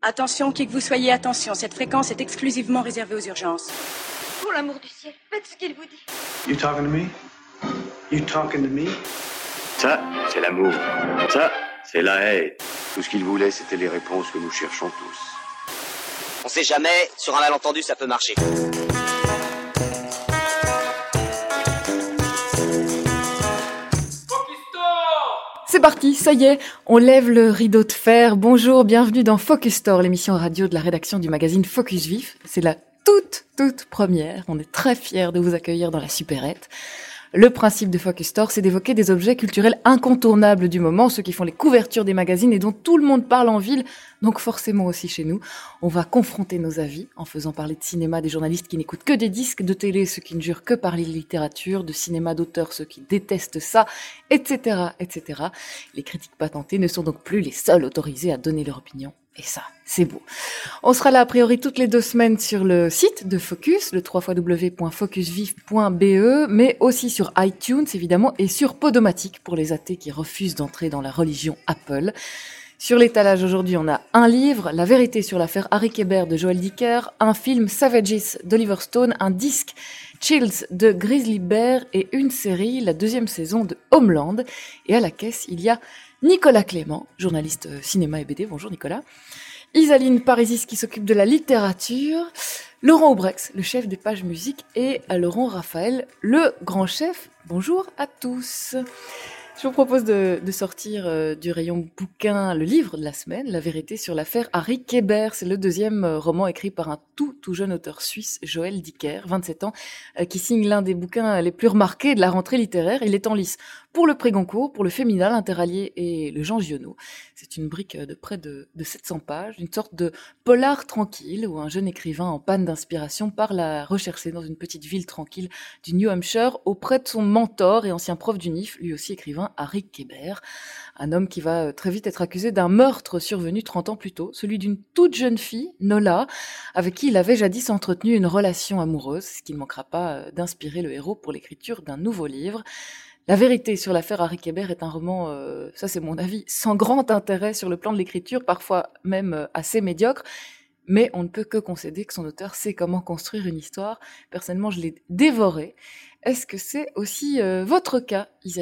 Attention, qui que vous soyez, attention, cette fréquence est exclusivement réservée aux urgences. Pour l'amour du ciel, faites ce qu'il vous dit. You talking to me? You talking to me? Ça, c'est l'amour. Ça, c'est la haine. Tout ce qu'il voulait, c'était les réponses que nous cherchons tous. On sait jamais, sur un malentendu, ça peut marcher. C'est parti, ça y est, on lève le rideau de fer. Bonjour, bienvenue dans Focus Store, l'émission radio de la rédaction du magazine Focus Vif. C'est la toute première. On est très fiers de vous accueillir dans la supérette. Le principe de Focus Store, c'est d'évoquer des objets culturels incontournables du moment, ceux qui font les couvertures des magazines et dont tout le monde parle en ville, donc forcément aussi chez nous. On va confronter nos avis en faisant parler de cinéma des journalistes qui n'écoutent que des disques, de télé ceux qui ne jurent que par les littératures, de cinéma d'auteur ceux qui détestent ça, etc., etc. Les critiques patentées ne sont donc plus les seuls autorisés à donner leur opinion. Et ça, c'est beau. On sera là a priori toutes les 2 semaines sur le site de Focus, le www.focusvif.be, mais aussi sur iTunes évidemment et sur Podomatic pour les athées qui refusent d'entrer dans la religion Apple. Sur l'étalage aujourd'hui, on a un livre, La vérité sur l'affaire Harry Kéber de Joël Dicker, un film Savages d'Oliver Stone, un disque Chills de Grizzly Bear et une série, la 2e saison de Homeland. Et à la caisse, il y a Nicolas Clément, journaliste cinéma et BD. Bonjour Nicolas. Isaline Parisis qui s'occupe de la littérature. Laurent Aubrex, le chef des pages musique. Et Laurent Raphaël, le grand chef. Bonjour à tous. Je vous propose de sortir du rayon bouquin le livre de la semaine, La vérité sur l'affaire Harry Kéber. C'est le 2e roman écrit par un tout jeune auteur suisse, Joël Dicker, 27 ans, qui signe l'un des bouquins les plus remarqués de la rentrée littéraire. Il est en lice pour le Prix Goncourt, pour le Féminin, l'Interallié et le Jean Giono. C'est une brique de près de 700 pages, une sorte de polar tranquille où un jeune écrivain en panne d'inspiration part la rechercher dans une petite ville tranquille du New Hampshire auprès de son mentor et ancien prof du NIF, lui aussi écrivain, Harry Kéber. Un homme qui va très vite être accusé d'un meurtre survenu 30 ans plus tôt, celui d'une toute jeune fille, Nola, avec qui il avait jadis entretenu une relation amoureuse, ce qui ne manquera pas d'inspirer le héros pour l'écriture d'un nouveau livre. La vérité sur l'affaire Harry Kéber est un roman, ça c'est mon avis, sans grand intérêt sur le plan de l'écriture, parfois même assez médiocre, mais on ne peut que concéder que son auteur sait comment construire une histoire. Personnellement, je l'ai dévoré. Est-ce que c'est aussi votre cas, Isaline ?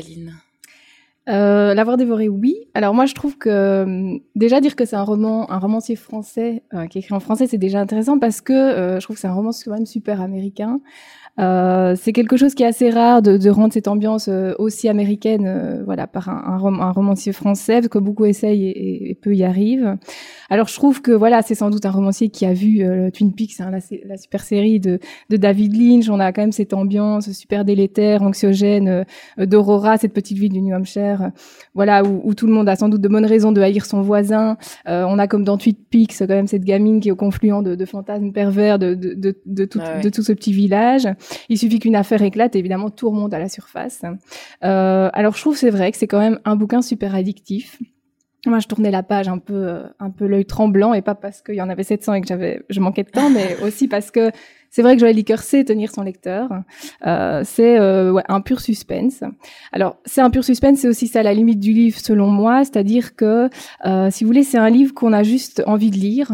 L'avoir dévoré, oui. Alors moi, je trouve que déjà dire que c'est un romancier français qui écrit en français, c'est déjà intéressant parce que je trouve que c'est un roman quand même super américain. C'est quelque chose qui est assez rare de rendre cette ambiance aussi américaine, voilà, par un romancier français, parce que beaucoup essayent et peu y arrivent. Alors je trouve que voilà, c'est sans doute un romancier qui a vu Twin Peaks, hein, la super série de David Lynch. On a quand même cette ambiance super délétère, anxiogène d'Aurora, cette petite ville du New Hampshire, voilà, où tout le monde a sans doute de bonnes raisons de haïr son voisin. On a comme dans Twin Peaks quand même cette gamine qui est au confluent de fantasmes pervers de tout ce petit village. Il suffit qu'une affaire éclate et évidemment tout remonte à la surface. Alors je trouve c'est vrai que c'est quand même un bouquin super addictif. Moi je tournais la page un peu l'œil tremblant, et pas parce qu'il y en avait 700 et que je manquais de temps, mais aussi parce que c'est vrai que Joël Dicker sait tenir son lecteur. C'est un pur suspense. Alors c'est un pur suspense, c'est aussi ça la limite du livre selon moi, c'est-à-dire que si vous voulez c'est un livre qu'on a juste envie de lire.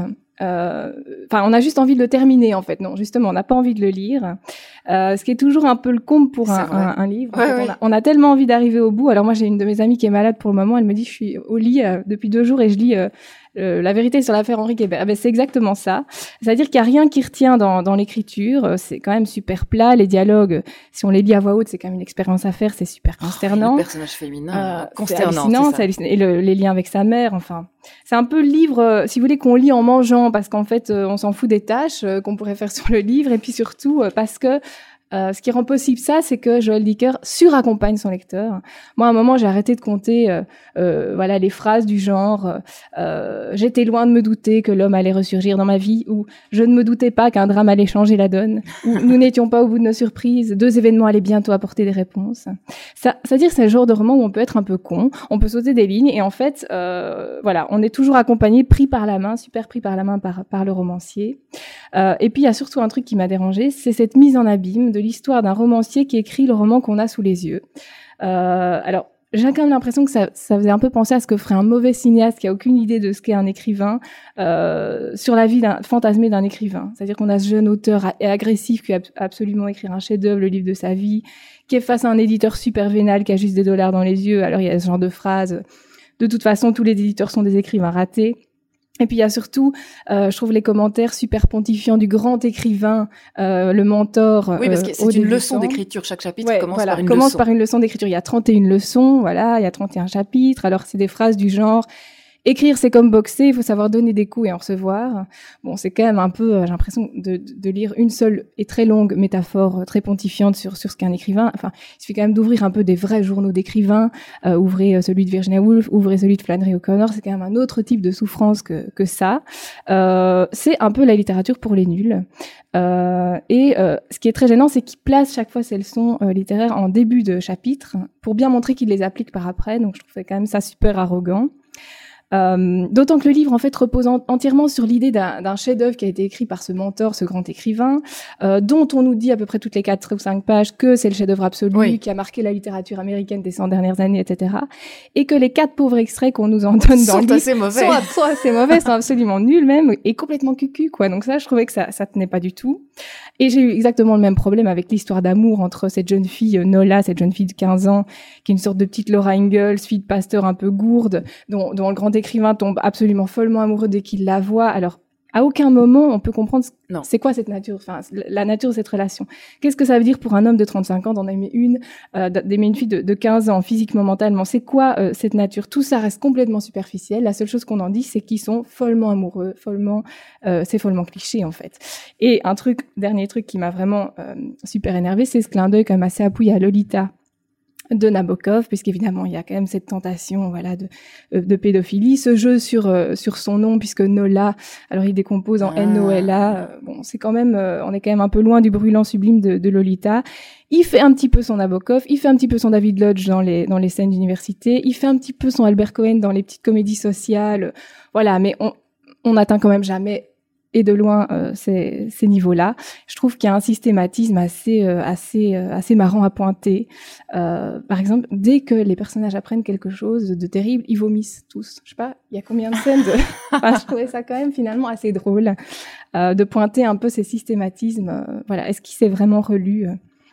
On a juste envie de le terminer en fait. Non, justement, on n'a pas envie de le lire. Ce qui est toujours un peu le comble pour un livre. En fait, on a tellement envie d'arriver au bout. Alors moi, j'ai une de mes amies qui est malade pour le moment. Elle me dit, je suis au lit depuis 2 jours et je lis La vérité sur l'affaire Henri Kéber. Ah ben, c'est exactement ça. C'est-à-dire qu'il y a rien qui retient dans l'écriture. C'est quand même super plat. Les dialogues, si on les lit à voix haute, c'est quand même une expérience à faire. C'est super consternant. Le personnage féminin, consternant. C'est hallucinant. Et les liens avec sa mère, enfin. C'est un peu le livre, si vous voulez, qu'on lit en mangeant, parce qu'en fait, on s'en fout des tâches qu'on pourrait faire sur le livre, et puis surtout parce que ce qui rend possible ça, c'est que Joël Dicker suraccompagne son lecteur. Moi, à un moment, j'ai arrêté de compter, voilà, les phrases du genre j'étais loin de me douter que l'homme allait ressurgir dans ma vie, ou je ne me doutais pas qu'un drame allait changer la donne, ou nous n'étions pas au bout de nos surprises, 2 événements allaient bientôt apporter des réponses. C'est-à-dire c'est le genre de roman où on peut être un peu con, on peut sauter des lignes, et en fait, voilà, on est toujours accompagné, pris par la main, super pris par la main par le romancier. Et puis il y a surtout un truc qui m'a dérangé, c'est cette mise en abîme de l'histoire d'un romancier qui écrit le roman qu'on a sous les yeux. Alors, j'ai quand même l'impression que ça faisait un peu penser à ce que ferait un mauvais cinéaste qui a aucune idée de ce qu'est un écrivain, sur la vie fantasmée d'un écrivain. C'est-à-dire qu'on a ce jeune auteur agressif qui va absolument écrire un chef-d'œuvre, le livre de sa vie, qui est face à un éditeur super vénal qui a juste des dollars dans les yeux. Alors il y a ce genre de phrase. De toute façon, tous les éditeurs sont des écrivains ratés. Et puis il y a surtout, je trouve les commentaires super pontifiants du grand écrivain, le mentor. Oui, parce que c'est une leçon d'écriture. Chaque chapitre commence par une leçon d'écriture. Il y a 31 leçons, voilà, il y a 31 chapitres. Alors c'est des phrases du genre écrire, c'est comme boxer, il faut savoir donner des coups et en recevoir. Bon, c'est quand même un peu, j'ai l'impression de lire une seule et très longue métaphore très pontifiante sur ce qu'est un écrivain. Enfin, il suffit quand même d'ouvrir un peu des vrais journaux d'écrivains, ouvrez celui de Virginia Woolf, ouvrez celui de Flannery O'Connor, c'est quand même un autre type de souffrance que ça. C'est un peu la littérature pour les nuls. Ce qui est très gênant, c'est qu'il place chaque fois ses leçons littéraires en début de chapitre pour bien montrer qu'il les applique par après. Donc je trouve quand même ça super arrogant. D'autant que le livre en fait repose entièrement sur l'idée d'un chef-d'œuvre qui a été écrit par ce mentor, ce grand écrivain, dont on nous dit à peu près toutes les 4 ou 5 pages que c'est le chef-d'œuvre absolu, qui a marqué la littérature américaine des 100 dernières années, etc. Et que les 4 pauvres extraits qu'on nous en donne dans le livre sont assez mauvais, sont absolument nuls même, et complètement cucu, quoi. Donc ça, je trouvais que ça tenait pas du tout. Et j'ai eu exactement le même problème avec l'histoire d'amour entre cette jeune fille Nola, cette jeune fille de 15 ans, qui est une sorte de petite Laura Ingalls, fille de pasteur un peu gourde, dont le grand écrivain tombe absolument follement amoureux dès qu'il la voit. Alors, à aucun moment, on peut comprendre c'est quoi cette nature, enfin, la nature de cette relation. Qu'est-ce que ça veut dire pour un homme de 35 ans d'en aimer d'aimer une fille de 15 ans, physiquement, mentalement? C'est quoi cette nature? Tout ça reste complètement superficiel. La seule chose qu'on en dit, c'est qu'ils sont follement amoureux, c'est follement cliché, en fait. Et dernier truc qui m'a vraiment super énervé, c'est ce clin d'œil quand même assez appuyé à Lolita de Nabokov, puisqu'évidemment il y a quand même cette tentation, voilà, de pédophilie, ce jeu sur son nom, puisque Nola, alors il décompose en Nola. Bon, c'est quand même, on est quand même un peu loin du brûlant sublime de Lolita. Il fait un petit peu son Nabokov, il fait un petit peu son David Lodge dans les scènes d'université, il fait un petit peu son Albert Cohen dans les petites comédies sociales, voilà, mais on n'atteint quand même jamais et de loin ces niveaux-là. Je trouve qu'il y a un systématisme assez marrant à pointer. Par exemple, dès que les personnages apprennent quelque chose de terrible, ils vomissent tous. Je sais pas, il y a combien de scènes Enfin, je trouvais ça quand même finalement assez drôle de pointer un peu ces systématismes. Voilà, est-ce qu'il s'est vraiment relu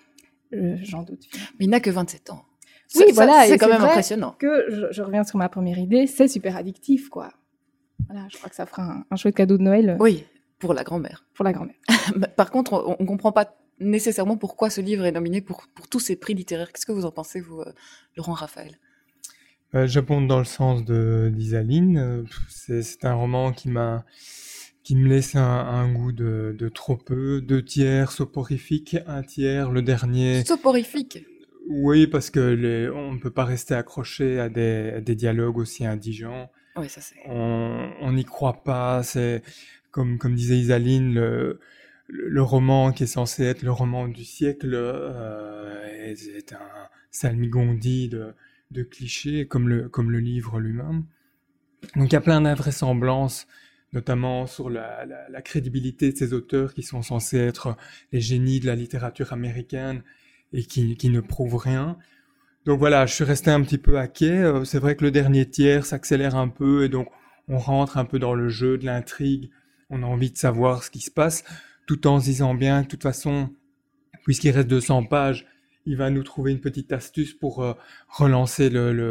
J'en doute. Mais il n'a que 27 ans. Oui, voilà, c'est quand même impressionnant. Que je reviens sur ma première idée, c'est super addictif, quoi. Voilà, je crois que ça fera un chouette cadeau de Noël. Oui, pour la grand-mère. Pour la grand-mère. Par contre, on comprend pas nécessairement pourquoi ce livre est nominé pour tous ces prix littéraires. Qu'est-ce que vous en pensez, vous, Laurent Raphaël? J'abonde dans le sens d'Isaline. C'est un roman qui me laisse un goût de trop peu. 2 tiers soporifique, 1 tiers, le dernier. Soporifique? Oui, parce que on ne peut pas rester accroché à des dialogues aussi indigents. Oui, ça c'est. On n'y croit pas. C'est comme disait Isaline, le roman qui est censé être le roman du siècle est un salmigondi de clichés, comme le livre lui-même. Donc il y a plein d'invraisemblances, notamment sur la crédibilité de ces auteurs qui sont censés être les génies de la littérature américaine et qui ne prouvent rien. Donc voilà, je suis resté un petit peu à quai. C'est vrai que le dernier tiers s'accélère un peu et donc on rentre un peu dans le jeu de l'intrigue. On a envie de savoir ce qui se passe, tout en se disant bien que de toute façon, puisqu'il reste 200 pages, il va nous trouver une petite astuce pour relancer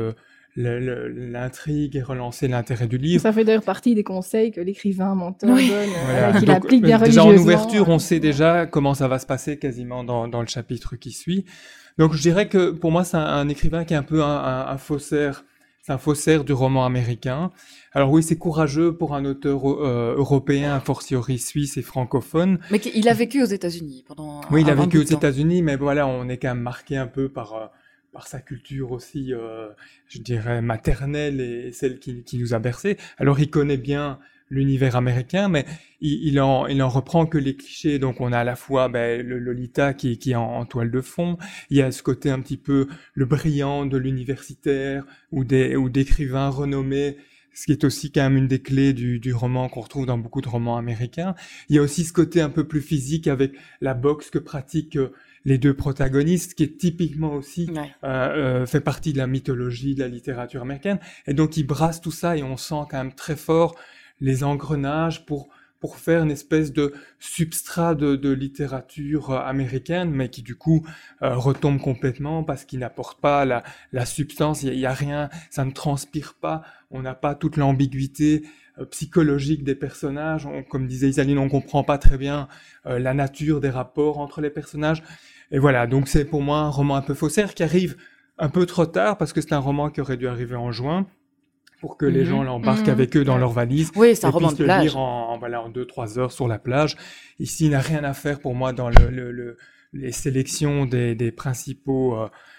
l'intrigue et relancer l'intérêt du livre. Ça fait d'ailleurs partie des conseils que l'écrivain mentor donne, qu'il applique bien religieusement. Déjà en ouverture, on sait déjà comment ça va se passer quasiment dans le chapitre qui suit. Donc je dirais que pour moi c'est un écrivain qui est un peu un faussaire. C'est un faussaire du roman américain. Alors oui, c'est courageux pour un auteur européen, a fortiori suisse et francophone. Mais il a vécu aux États-Unis pendant. Oui, il a vécu aux États-Unis, mais voilà, on est quand même marqué un peu par sa culture aussi, je dirais maternelle et celle qui nous a bercés. Alors il connaît bien l'univers américain, mais il en reprend que les clichés. Donc on a à la fois le Lolita qui est en toile de fond, il y a ce côté un petit peu le brillant de l'universitaire ou d'écrivains renommés ce qui est aussi quand même une des clés du roman qu'on retrouve dans beaucoup de romans américains. Il y a aussi ce côté un peu plus physique avec la boxe que pratiquent les deux protagonistes, qui est typiquement aussi fait partie de la mythologie, de la littérature américaine. Et donc, il brasse tout ça et on sent quand même très fort les engrenages pour faire une espèce de substrat de littérature américaine, mais qui du coup retombe complètement parce qu'il n'apporte pas la substance, il y a rien, ça ne transpire pas, on n'a pas toute l'ambiguïté psychologique des personnages, comme disait Isaline, on comprend pas très bien la nature des rapports entre les personnages, et voilà, donc c'est pour moi un roman un peu faussaire qui arrive un peu trop tard parce que c'est un roman qui aurait dû arriver en juin, pour que les gens l'embarquent avec eux dans leur valise. Oui, c'est un roman de plage. Et puissent le lire en 2-3 heures sur la plage. Ici, il n'a rien à faire pour moi dans les sélections des principaux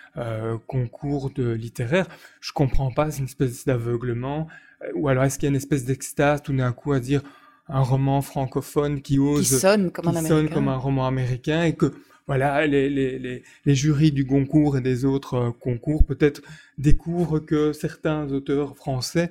concours littéraires. Je comprends pas, c'est une espèce d'aveuglement. Ou alors, est-ce qu'il y a une espèce d'extase tout d'un coup à dire un roman francophone qui sonne comme un roman américain et que voilà, les jurys du Goncourt et des autres concours peut-être découvrent que certains auteurs français,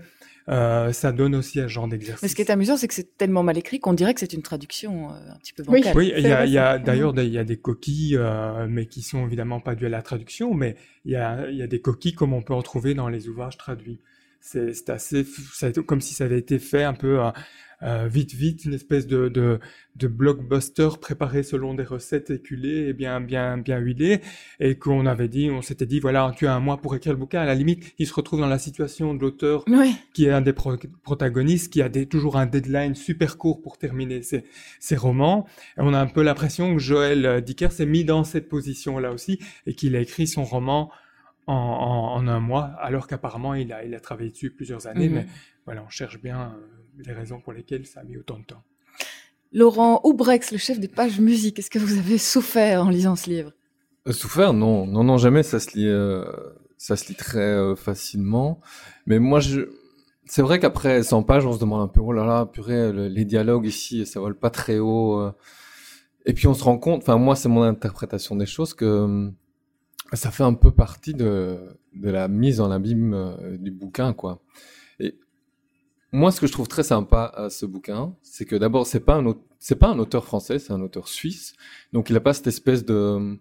ça donne aussi à ce genre d'exercice. Mais ce qui est amusant, c'est que c'est tellement mal écrit qu'on dirait que c'est une traduction un petit peu bancale. Oui, il y a d'ailleurs il y a des coquilles, mais qui sont évidemment pas dues à la traduction, mais il y a des coquilles comme on peut en trouver dans les ouvrages traduits. C'est assez, comme si ça avait été fait un peu vite, une espèce de blockbuster préparé selon des recettes éculées et bien huilées, et on s'était dit, voilà, tu as un mois pour écrire le bouquin. À la limite, il se retrouve dans la situation de l'auteur qui est un des protagonistes, qui a toujours un deadline super court pour terminer ses romans. Et on a un peu l'impression que Joël Dicker s'est mis dans cette position-là aussi, et qu'il a écrit son roman en un mois, alors qu'apparemment il a travaillé dessus plusieurs années, mais voilà, on cherche bien les raisons pour lesquelles ça a mis autant de temps. Laurent Oubrex, le chef des pages musique, est-ce que vous avez souffert en lisant ce livre ? Souffert, non, jamais, ça se lit très facilement, mais moi c'est vrai qu'après 100 pages, on se demande un peu, oh là là, purée, les dialogues ici, ça vole pas très haut, et puis on se rend compte, enfin moi c'est mon interprétation des choses, que ça fait un peu partie de la mise en abîme du bouquin, quoi. Et moi, ce que je trouve très sympa à ce bouquin, c'est que d'abord, c'est pas un auteur français, c'est un auteur suisse. Donc, il a pas cette espèce de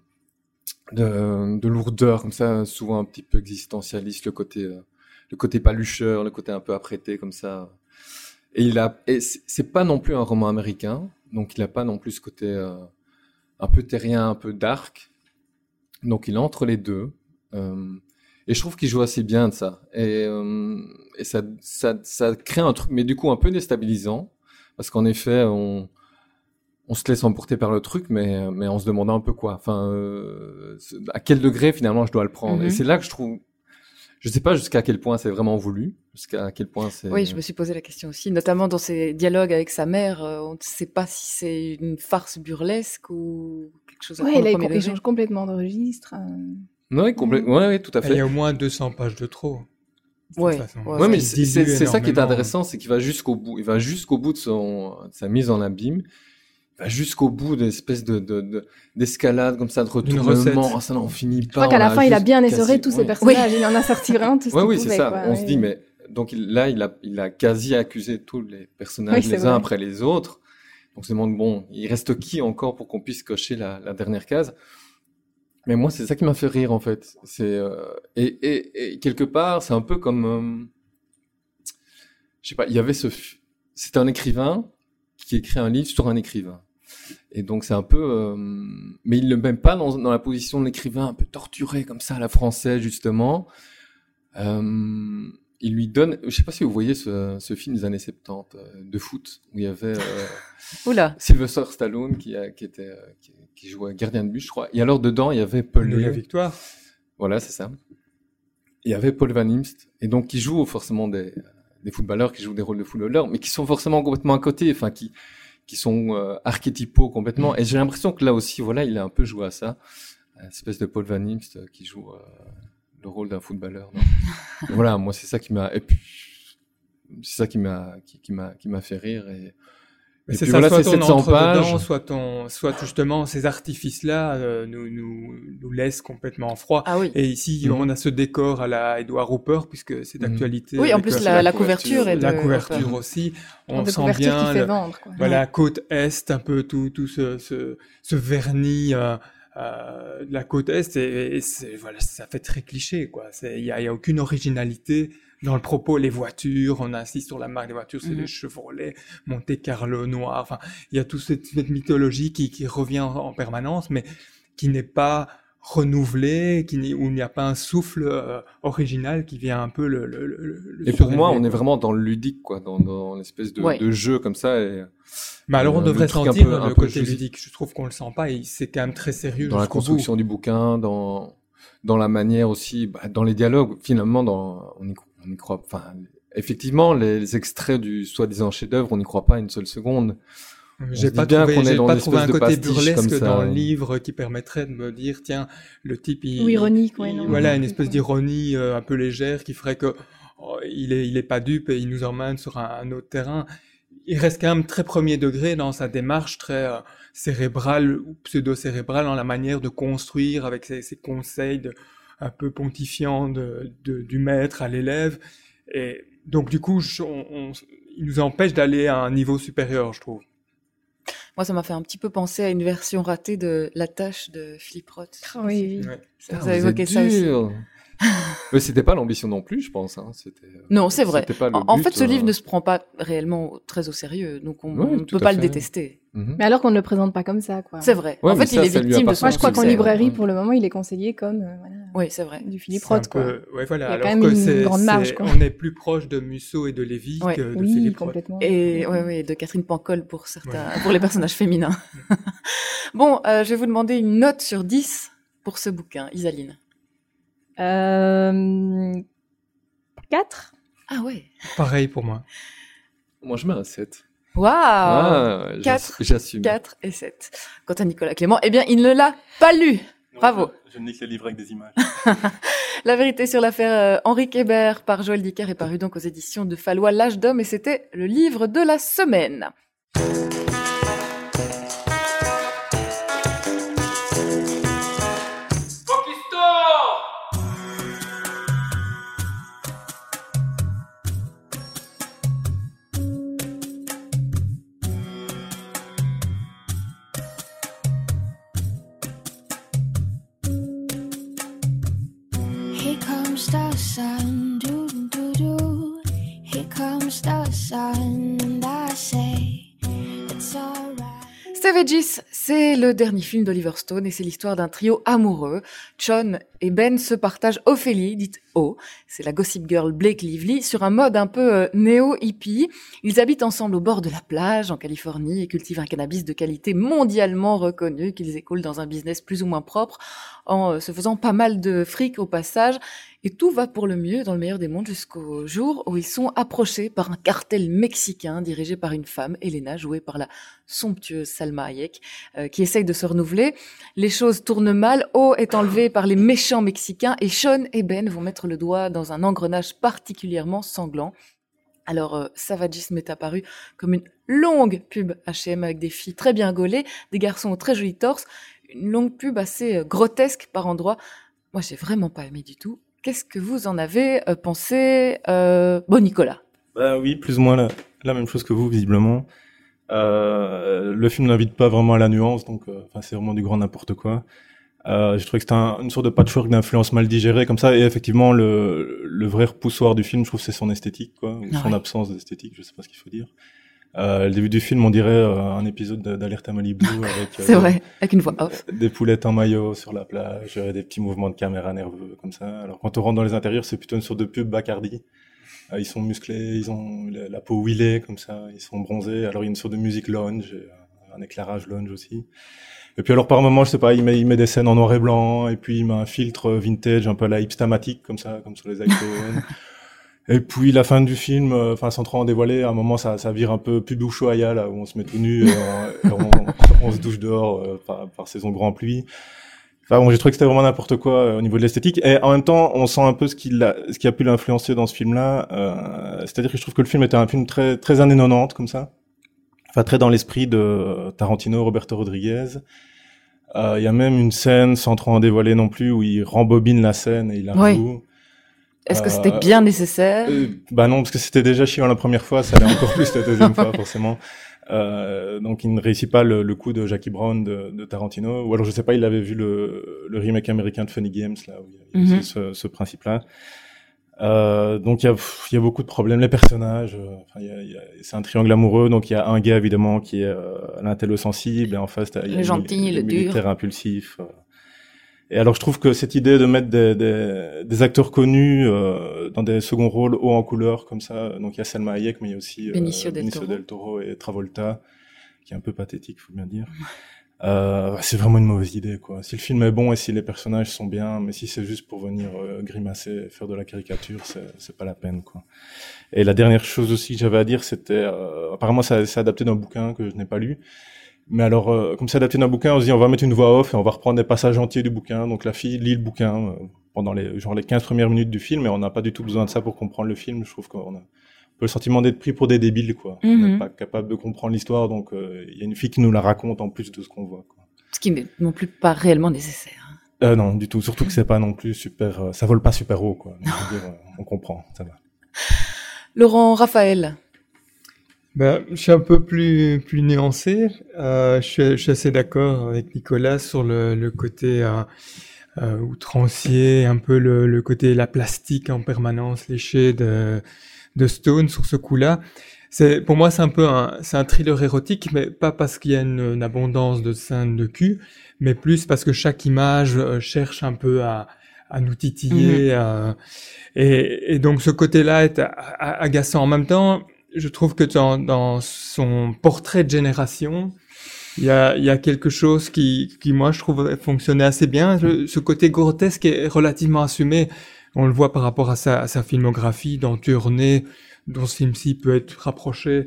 lourdeur, comme ça, souvent un petit peu existentialiste, le côté palucheur, le côté un peu apprêté, comme ça. Et c'est pas non plus un roman américain. Donc, il a pas non plus ce côté un peu terrien, un peu dark. Donc il est entre les deux, et je trouve qu'il joue assez bien de ça, et ça crée un truc, mais du coup un peu déstabilisant, parce qu'en effet on se laisse emporter par le truc, mais on se demande un peu quoi, enfin à quel degré finalement je dois le prendre, et c'est là que je trouve, je sais pas jusqu'à quel point c'est vraiment voulu, jusqu'à quel point c'est... Oui, je me suis posé la question aussi, notamment dans ses dialogues avec sa mère, on ne sait pas si c'est une farce burlesque ou quelque chose à prendre au premier degré. Il change complètement de registre. Oui, tout à fait. Il y a au moins 200 pages de trop. Ouais, mais c'est ça qui est intéressant, c'est qu'il va jusqu'au bout. Il va jusqu'au bout de sa mise en abîme. Il va jusqu'au bout d'espèces d'escalade comme ça, de retournement. Oh, ça n'en finit pas. Je crois qu'à la fin, il a bien essoré tous ses personnages. Il en a sorti vraiment tout ce qu'il pouvait. Oui, c'est ça. On se dit, mais donc là, il a quasi accusé tous les personnages les uns après les autres. Donc on se demande, bon, il reste qui encore pour qu'on puisse cocher la dernière case? Mais moi, c'est ça qui m'a fait rire, en fait. Et quelque part, c'est un peu comme, je sais pas, c'était un écrivain qui écrit un livre sur un écrivain. Et donc, c'est un peu, mais il ne le met pas dans la position de l'écrivain un peu torturé, comme ça, à la française, justement. Il lui donne, je sais pas si vous voyez ce film des années 70 de foot où il y avait Sylvester Stallone qui jouait gardien de but, je crois. Et alors dedans il y avait Paul la victoire. Voilà, c'est ça. Il y avait Paul Van Imst, et donc qui joue forcément des footballeurs qui jouent des rôles de footballeurs, mais qui sont forcément complètement à côté, enfin qui sont archétypaux complètement. Et j'ai l'impression que là aussi, voilà, il a un peu joué à ça, une espèce de Paul Van Imst qui joue le rôle d'un footballeur. Voilà, moi c'est ça qui m'a, et puis c'est ça qui m'a fait rire, Mais Et c'est puis ça, voilà, soit c'est ton 700 entre-dedans, pages. soit justement ces artifices-là nous laissent complètement froid. Ah oui. Et ici, Mhm. on a ce décor à la Edward Hopper, puisque c'est d'actualité. Oui, en avec, plus, la la couverture, couverture est de la couverture Hopper. aussi. Genre On de sent couverture bien qui fait vendre, quoi. voilà, côte est, un peu tout ce vernis de la côte est, et voilà, ça fait très cliché, quoi. Il y a aucune originalité dans le propos. Les voitures, on insiste sur la marque des voitures, c'est Mhm. les Chevrolet, Monte Carlo noir. Enfin, il y a toute cette mythologie qui revient en permanence, mais qui n'est pas renouvelée, où il n'y a pas un souffle original qui vient un peu le Et pour moi, surélever, on est quoi. vraiment dans le ludique, quoi, dans l'espèce Ouais. de jeu comme ça. Et, Mais alors on le devrait truc un sentir peu- un le peu côté juste. ludique. Je trouve qu'on le sent pas et c'est quand même très sérieux dans la jusqu'au bout. construction du bouquin, dans la manière aussi, dans les dialogues. Finalement, on y croit. Enfin, effectivement, les extraits du soi-disant chef-d'œuvre, on n'y croit pas une seule seconde. On se J'ai dit pas bien trouvé, qu'on est j'ai dans pas une trouvé un espèce de côté pastiche burlesque comme ça. dans le livre qui permettrait de me dire, tiens, le type, Ou ironique, ouais, non. voilà, non une plus, espèce quoi. d'ironie un peu légère qui ferait que il est pas dupe et il nous emmène sur un autre terrain. Il reste quand même très premier degré dans sa démarche très cérébrale ou pseudo-cérébrale dans la manière de construire avec ses conseils un peu pontifiants du maître à l'élève. Et donc du coup, il nous empêche d'aller à un niveau supérieur, je trouve. Moi, ça m'a fait un petit peu penser à une version ratée de La Tâche de Philippe Roth. Ah oui, oui. Ouais. Ça Ah, vous a vous évoqué êtes ça aussi. dur. Mais c'était pas l'ambition non plus, je pense. Hein. Non, c'est vrai. C'était pas le En but, fait, ce livre ne se prend pas réellement très au sérieux, donc on Ouais, ne tout peut à pas le fait. détester. Mhm. Mais alors qu'on ne le présente pas comme ça, quoi. C'est vrai. Ouais, en mais fait, ça, il est ça lui victime de appartient. son Moi, je crois qu'en succès. librairie, ouais. pour le moment, il est conseillé comme voilà, Oui, c'est vrai. du Philippe C'est un Roth, quoi. peu- ouais, voilà. Il y a Alors quand même que une grande marge, quoi. on est plus proche de Musso et de Lévy Ouais. que de Oui, Philippe Roth. complètement. Et ouais, de Catherine Pancol pour certains, pour les personnages féminins. Bon, je vais vous demander une note sur 10 pour ce bouquin, Isaline. 4 Ah ouais. Pareil pour moi. Moi, je mets un 7. Waouh. Ah, Quatre. j'assume. 4 et 7. Quant à Nicolas Clément, eh bien, il ne l'a pas lu. Bravo. Je ne lis que les livres avec des images. La vérité sur l'affaire Henri Kébert par Joël Dicker est paru donc aux éditions de Fallois L'Âge d'Homme et c'était le livre de la semaine. Here comes the sun, do do do. Here comes the sun, and I say it's alright. Savages, c'est le dernier film d'Oliver Stone et c'est l'histoire d'un trio amoureux. Sean et Ben se partagent Ophélie, dite O. C'est la gossip girl Blake Lively sur un mode un peu néo-hippie. Ils habitent ensemble au bord de la plage en Californie et cultivent un cannabis de qualité mondialement reconnu qu'ils écoulent dans un business plus ou moins propre en se faisant pas mal de fric au passage. Et tout va pour le mieux dans le meilleur des mondes jusqu'au jour où ils sont approchés par un cartel mexicain dirigé par une femme, Elena, jouée par la somptueuse Salma Hayek, qui essaye de se renouveler. Les choses tournent mal, O est enlevé par les méchants mexicains et Sean et Ben vont mettre le doigt dans un engrenage particulièrement sanglant. Alors, Savagisme est apparu comme une longue pub H&M avec des filles très bien gaulées, des garçons aux très jolis torses, une longue pub assez grotesque par endroits. Moi, j'ai vraiment pas aimé du tout. Qu'est-ce que vous en avez pensé Bon, Nicolas. Bah oui, plus ou moins la même chose que vous, visiblement. Le film n'invite pas vraiment à la nuance, donc c'est vraiment du grand n'importe quoi. Je trouvais que c'était une sorte de patchwork d'influences mal digérées comme ça, et effectivement le vrai repoussoir du film, je trouve, c'est son esthétique, quoi, ou son absence d'esthétique, je sais pas ce qu'il faut dire. Le début du film, on dirait un épisode d'Alerte à Malibu avec c'est vrai, avec une voix off. Des poulettes en maillot sur la plage, des petits mouvements de caméra nerveux comme ça. Alors quand on rentre dans les intérieurs, c'est plutôt une sorte de pub Bacardi. Ils sont musclés, ils ont la peau huilée comme ça, ils sont bronzés. Alors il y a une sorte de musique lounge, un éclairage lounge aussi. Et puis alors par moment, je sais pas, il met des scènes en noir et blanc, et puis il met un filtre vintage un peu à la hipstamatique comme ça, comme sur les iPhones. Et puis la fin du film, sans trop en dévoiler, à un moment ça vire un peu pub Ushuaïa, là où on se met tout nu et on se douche dehors par saison grand pluie. Enfin bon, j'ai trouvé que c'était vraiment n'importe quoi au niveau de l'esthétique, et en même temps on sent un peu ce qui a pu l'influencer dans ce film-là. C'est-à-dire que je trouve que le film était un film très très années 90 comme ça. enfin très dans l'esprit de Tarantino, Roberto Rodriguez. Il y a même une scène, sans trop en dévoiler non plus, où il rembobine la scène et il la rejoue. Est-ce que c'était bien nécessaire? Bah non, parce que c'était déjà chiant la première fois, ça allait encore plus la deuxième fois forcément. Donc il ne réussit pas le coup de Jackie Brown de Tarantino, ou alors je sais pas, il avait vu le remake américain de Funny Games là où il y a ce principe-là. Donc il y a beaucoup de problèmes, les personnages. C'est un triangle amoureux, donc il y a un gars évidemment qui est l'intello sensible et en face il y a le gentil, le militaire dur, impulsif. Et alors je trouve que cette idée de mettre des acteurs connus dans des seconds rôles hauts en couleur comme ça, donc il y a Salma Hayek, mais il y a aussi Benicio del Toro et Travolta, qui est un peu pathétique, faut bien dire. C'est vraiment une mauvaise idée, quoi. Si le film est bon et si les personnages sont bien, mais si c'est juste pour venir grimacer et faire de la caricature, c'est pas la peine, quoi. Et la dernière chose aussi que j'avais à dire, c'était apparemment c'est adapté d'un bouquin que je n'ai pas lu. Mais alors, comme c'est adapté d'un bouquin, on se dit on va mettre une voix off et on va reprendre des passages entiers du bouquin. Donc la fille lit le bouquin pendant les 15 premières minutes du film, et on n'a pas du tout besoin de ça pour comprendre le film. Je trouve qu'on a un peu le sentiment d'être pris pour des débiles, quoi. On n'est pas capable de comprendre l'histoire, donc il y a une fille qui nous la raconte en plus de ce qu'on voit, quoi. Ce qui n'est non plus pas réellement nécessaire. Non, du tout. Surtout que c'est pas non plus super... ça vole pas super haut, quoi. Donc, je veux dire, on comprend, ça va. Laurent, Raphaël. Ben, je suis un peu plus nuancé. Je suis assez d'accord avec Nicolas sur le côté outrancier, un peu le côté la plastique en permanence léché de Stone sur ce coup-là. Pour moi, c'est un thriller érotique, mais pas parce qu'il y a une abondance de scènes de cul, mais plus parce que chaque image cherche un peu à nous titiller. Et donc ce côté-là est agaçant. En même temps, je trouve que dans son portrait de génération, il y a quelque chose qui moi je trouve fonctionnait assez bien. Ce côté grotesque est relativement assumé. On le voit par rapport à sa filmographie dans Tournée, dont ce film-ci peut être rapproché,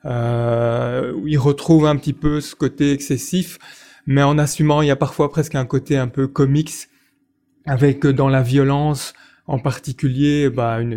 où il retrouve un petit peu ce côté excessif, mais en assumant, il y a parfois presque un côté un peu comics, avec dans la violence en particulier,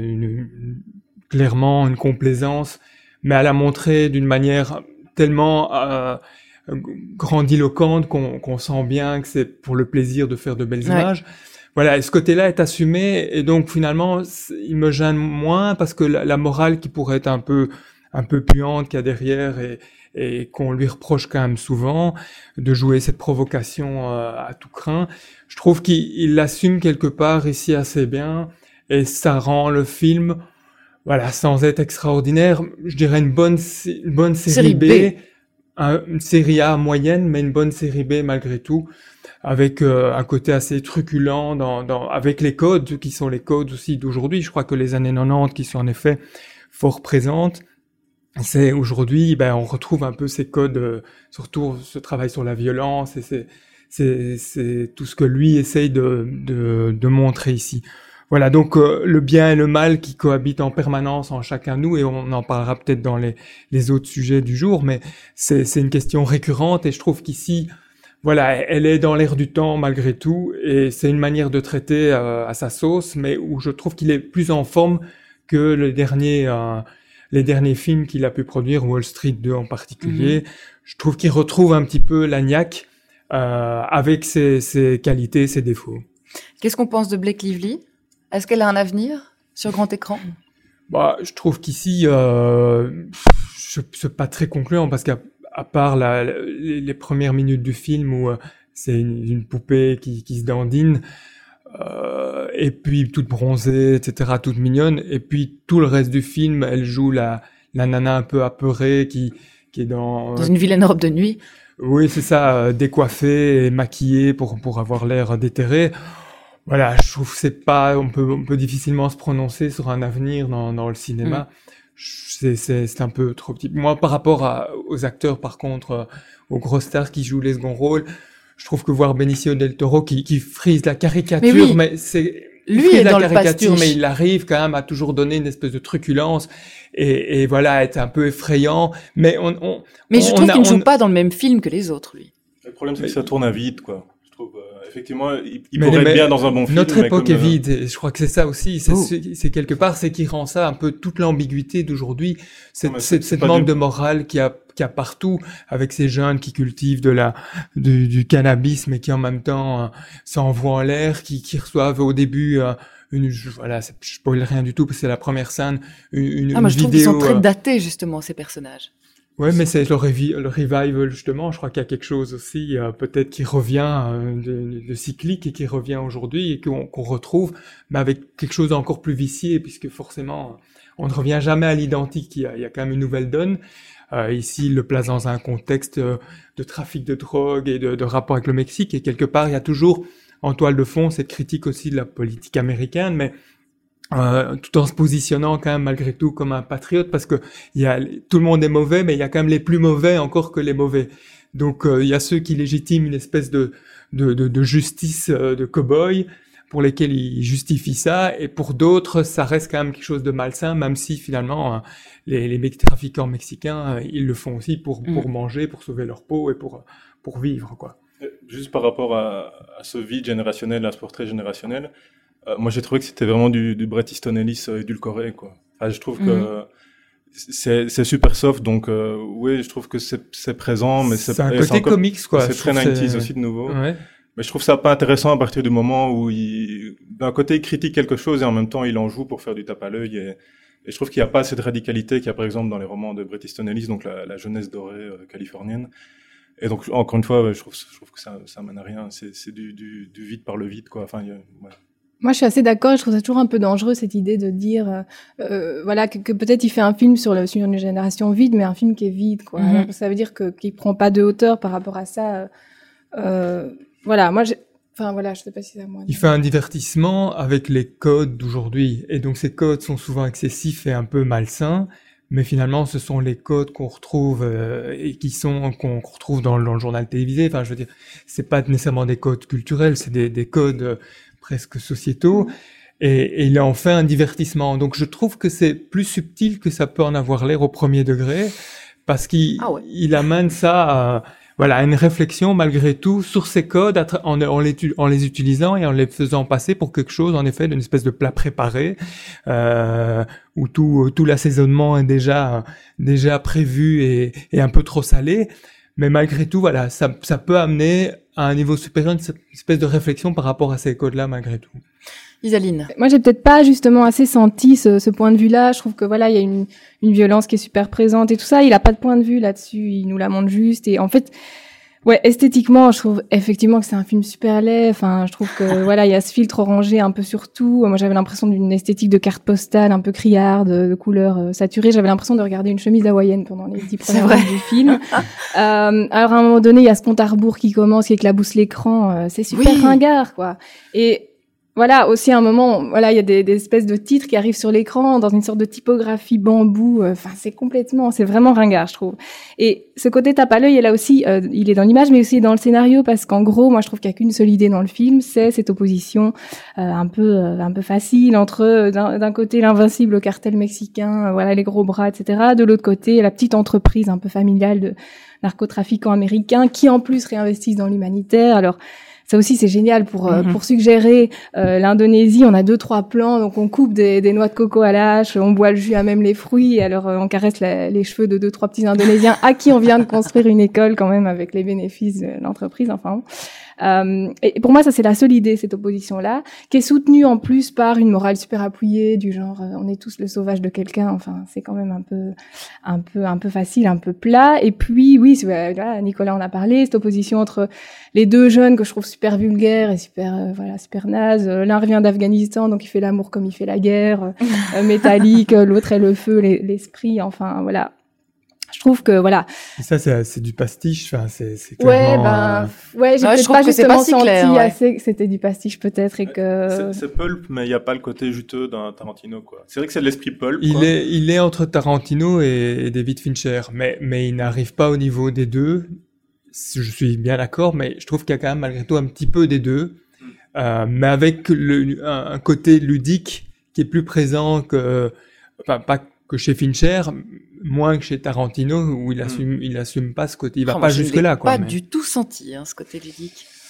clairement une complaisance, mais à la montrer d'une manière tellement grandiloquente qu'on sent bien que c'est pour le plaisir de faire de belles images. Voilà, et ce côté-là est assumé, et donc finalement, il me gêne moins parce que la morale qui pourrait être un peu puante qu'il y a derrière et qu'on lui reproche quand même souvent de jouer cette provocation à tout crin, je trouve qu'il l'assume quelque part ici assez bien, et ça rend le film, voilà, sans être extraordinaire, je dirais une bonne série B, une série A moyenne, mais une bonne série B malgré tout, avec un côté assez truculent avec les codes qui sont les codes aussi d'aujourd'hui. Je crois que les années 90 qui sont en effet fort présentes, c'est aujourd'hui, on retrouve un peu ces codes, surtout ce travail sur la violence, et c'est tout ce que lui essaye de montrer ici. Voilà, donc le bien et le mal qui cohabitent en permanence en chacun de nous, et on en parlera peut-être dans les autres sujets du jour, mais c'est une question récurrente, et je trouve qu'ici, voilà, elle est dans l'air du temps malgré tout, et c'est une manière de traiter à sa sauce, mais où je trouve qu'il est plus en forme que les derniers films qu'il a pu produire, Wall Street 2 en particulier. Je trouve qu'il retrouve un petit peu la niaque avec ses qualités, ses défauts. Qu'est-ce qu'on pense de Blake Lively ? Est-ce qu'elle a un avenir sur grand écran ? Je trouve qu'ici, c'est pas très concluant, parce qu'à part les premières minutes du film où c'est une poupée qui se dandine, et puis toute bronzée, etc., toute mignonne, et puis tout le reste du film, elle joue la nana un peu apeurée qui est dans une vilaine robe de nuit. Oui, c'est ça, décoiffée et maquillée pour avoir l'air déterré. Voilà, je trouve que c'est pas, on peut difficilement se prononcer sur un avenir dans le cinéma. C'est un peu trop petit. Moi, par rapport aux acteurs, par contre, aux grosses stars qui jouent les seconds rôles, je trouve que voir Benicio del Toro qui frise la caricature, mais c'est lui est dans le pastiche, mais il arrive quand même à toujours donner une espèce de truculence et voilà, être un peu effrayant. Mais je trouve qu'il ne joue pas dans le même film que les autres, lui. Le problème, c'est que ça tourne à vite, quoi. Je trouve Effectivement, il Mais pourrait être bien dans un bon film. Notre mais époque comme, est vide, et je crois que c'est ça aussi. C'est quelque part, c'est qui rend ça un peu toute l'ambiguïté d'aujourd'hui. Cette manque de morale qu'il y a partout, avec ces jeunes qui cultivent du cannabis, mais qui en même temps s'envoient en l'air, qui reçoivent au début voilà, je spoil rien du tout parce que c'est la première scène, une moi je trouve vidéo. qu'ils sont très datés justement ces personnages. Ouais, mais c'est le revival justement. Je crois qu'il y a quelque chose aussi peut-être qui revient de cyclique et qui revient aujourd'hui et qu'on retrouve, mais avec quelque chose d'encore plus vicié, puisque forcément on ne revient jamais à l'identique. Il y a quand même une nouvelle donne. Ici, il le place dans un contexte de trafic de drogue et de rapport avec le Mexique, et quelque part il y a toujours en toile de fond cette critique aussi de la politique américaine, mais tout en se positionnant quand même malgré tout comme un patriote, parce que tout le monde est mauvais, mais il y a quand même les plus mauvais encore que les mauvais. Donc il y a ceux qui légitiment une espèce de justice de cow-boy pour lesquels ils justifient ça, et pour d'autres ça reste quand même quelque chose de malsain, même si finalement les trafiquants mexicains ils le font aussi pour manger, pour sauver leur peau et pour vivre, quoi. Juste par rapport à ce vide générationnel, à ce portrait générationnel, moi j'ai trouvé que c'était vraiment du Bret Easton Ellis édulcoré, quoi. Enfin, je trouve que c'est super soft, donc oui, je trouve que c'est présent, mais c'est un côté comics, quoi. C'est très 90s aussi de nouveau. Ouais. Mais je trouve ça pas intéressant à partir du moment où d'un côté il critique quelque chose et en même temps il en joue pour faire du tape à l'œil, et je trouve qu'il n'y a pas cette radicalité qu'il y a par exemple dans les romans de Bret Easton Ellis, donc la jeunesse dorée californienne. Et donc encore une fois, je trouve que ça mène à rien. C'est du vide par le vide, quoi. Enfin, ouais. Moi, je suis assez d'accord, et je trouve ça toujours un peu dangereux, cette idée de dire, voilà, que peut-être il fait un film sur une génération vide, mais un film qui est vide, quoi. Alors, ça veut dire qu'il prend pas de hauteur par rapport à ça. Voilà, voilà, je sais pas si c'est à moi. Il fait un divertissement avec les codes d'aujourd'hui, et donc ces codes sont souvent excessifs et un peu malsains. Mais finalement, ce sont les codes qu'on retrouve et qu'on retrouve dans le journal télévisé. Enfin, je veux dire, c'est pas nécessairement des codes culturels, c'est des codes presque sociétaux. Et il en fait un divertissement. Donc, je trouve que c'est plus subtil que ça peut en avoir l'air au premier degré, parce qu'il amène ça à une réflexion malgré tout sur ces codes en les utilisant et en les faisant passer pour quelque chose, en effet, d'une espèce de plat préparé, où tout l'assaisonnement est déjà prévu et un peu trop salé. Mais malgré tout, voilà, ça peut amener à un niveau supérieur une espèce de réflexion par rapport à ces codes-là, malgré tout. Isaline. Moi, j'ai peut-être pas justement assez senti ce point de vue-là. Je trouve que voilà, il y a une violence qui est super présente et tout ça. Il a pas de point de vue là-dessus. Il nous la montre juste. Et en fait, ouais, esthétiquement, je trouve effectivement que c'est un film super laid. Enfin, je trouve que voilà, il y a ce filtre orangé un peu sur tout. Moi, j'avais l'impression d'une esthétique de carte postale un peu criarde, de couleurs saturées. J'avais l'impression de regarder une chemise hawaïenne pendant les 10 premières minutes du film. Alors à un moment donné, il y a ce compte à rebours qui commence, qui éclabousse l'écran. C'est super ringard, quoi. Et voilà, aussi à un moment, voilà, il y a des espèces de titres qui arrivent sur l'écran dans une sorte de typographie bambou. Enfin, c'est vraiment ringard, je trouve. Et ce côté tape à l'œil, là aussi, il est dans l'image, mais aussi dans le scénario, parce qu'en gros, moi, je trouve qu'il y a qu'une seule idée dans le film, c'est cette opposition un peu facile entre d'un côté l'invincible cartel mexicain, voilà, les gros bras, etc. De l'autre côté, la petite entreprise un peu familiale de narcotrafiquants américains qui en plus réinvestissent dans l'humanitaire. Alors ça aussi, c'est génial pour suggérer l'Indonésie. On a 2-3 plans, donc on coupe des noix de coco à la hache, on boit le jus à même les fruits, et alors on caresse les cheveux de 2-3 petits Indonésiens à qui on vient de construire une école quand même avec les bénéfices de l'entreprise. Enfin, et pour moi, ça c'est la seule idée, cette opposition-là, qui est soutenue en plus par une morale super appuyée du genre on est tous le sauvage de quelqu'un. Enfin, c'est quand même un peu facile, un peu plat. Et puis oui, voilà, Nicolas en a parlé, cette opposition entre les deux jeunes que je trouve super vulgaires et super naze. L'un revient d'Afghanistan, donc il fait l'amour comme il fait la guerre, métallique. L'autre est le feu, l'esprit. Enfin voilà. Je trouve que voilà. Et ça, c'est du pastiche. Enfin, c'est clairement. Ouais, j'ai peut-être pas justement senti assez que c'était du pastiche peut-être et que. C'est pulp, mais il y a pas le côté juteux d'un Tarantino, quoi. C'est vrai que c'est de l'esprit pulp. Il est entre Tarantino et David Fincher, mais il n'arrive pas au niveau des deux. Je suis bien d'accord, mais je trouve qu'il y a quand même malgré tout un petit peu des deux, mais avec un côté ludique qui est plus présent pas que chez Fincher, moins que chez Tarantino, où il assume pas ce côté, il va pas jusque là, quoi. Pas du tout senti, ce côté ludique.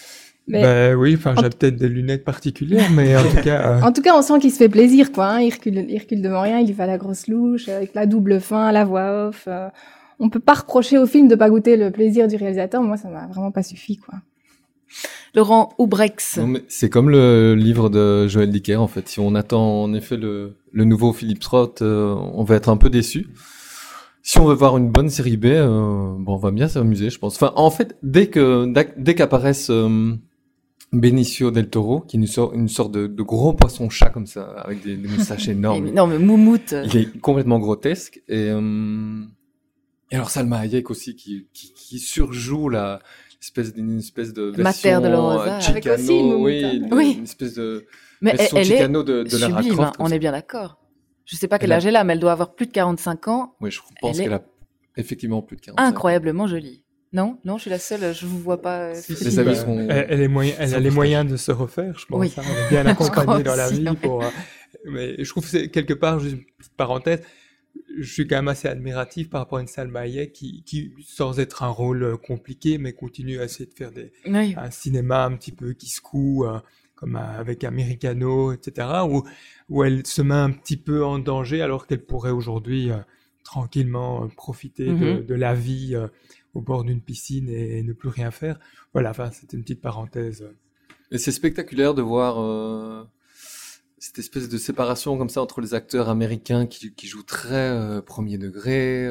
Mais Ben oui, enfin, j'ai peut-être des lunettes particulières, mais en tout cas, en tout cas, on sent qu'il se fait plaisir, quoi. Hein. Il recule devant rien, il y va la grosse louche, avec la double fin, la voix off. On peut pas reprocher au film de pas goûter le plaisir du réalisateur. Moi, ça m'a vraiment pas suffi, quoi. Laurent Oubrex. Non, mais c'est comme le livre de Joël Dicker, en fait. Si on attend en effet le nouveau Philippe Roth, on va être un peu déçu. Si on veut voir une bonne série B, on va bien s'amuser, je pense. Enfin, en fait, dès qu'apparaissent Benicio del Toro, qui nous sort une sorte de gros poisson-chat comme ça, avec des moustaches énormes. Non, mais moumoute. Il est complètement grotesque. Et alors Salma Hayek aussi, qui surjoue une espèce de version Mater de Rosa. Chicano, Avec aussi une moumoute, oui, hein. Oui. une espèce de Mais version elle Chicano est de Lara sublime, Croft. hein, comme on ça. est bien d'accord. Je sais pas quel Elle a- âge elle a, mais elle doit avoir plus de 45 ans. Oui, je pense Elle est qu'elle a effectivement plus de 45. Incroyablement jolie. Non, je suis la seule, je vous vois pas. Les avis sont... elle a les moyens de se refaire, je pense. Oui. Hein. Elle est bien accompagnée dans la aussi, vie. oui. Mais je trouve que c'est quelque part, juste une petite parenthèse, je suis quand même assez admiratif par rapport à une Salma Hayek qui, sans être un rôle compliqué, mais continue à essayer de faire Oui. un cinéma un petit peu qui secoue, comme avec Americano, etc., où elle se met un petit peu en danger alors qu'elle pourrait aujourd'hui tranquillement profiter de la vie au bord d'une piscine et ne plus rien faire. Voilà, enfin, c'était une petite parenthèse. Et c'est spectaculaire de voir cette espèce de séparation comme ça entre les acteurs américains qui jouent très premier degré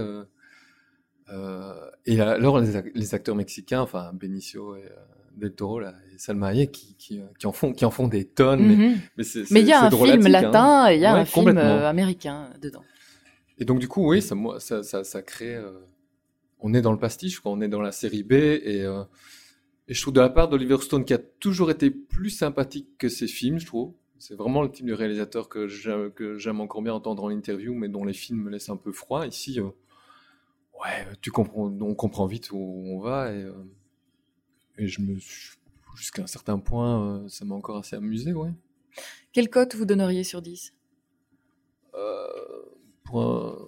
et alors les acteurs mexicains, enfin Benicio et Del Toro là, et Salma Hayek qui en font des tonnes. Mais il y a un film latin et il y a un film complètement. américain dedans. Et donc du coup, oui, ça crée. On est dans le pastiche, quoi. On est dans la série B et je trouve de la part d'Oliver Stone qui a toujours été plus sympathique que ses films, je trouve. C'est vraiment le type de réalisateur que j'aime encore bien entendre en interview, mais dont les films me laissent un peu froid. Ici, on comprend vite où on va et jusqu'à un certain point, ça m'a encore assez amusé, ouais. Quelle cote vous donneriez sur 10 ? Pour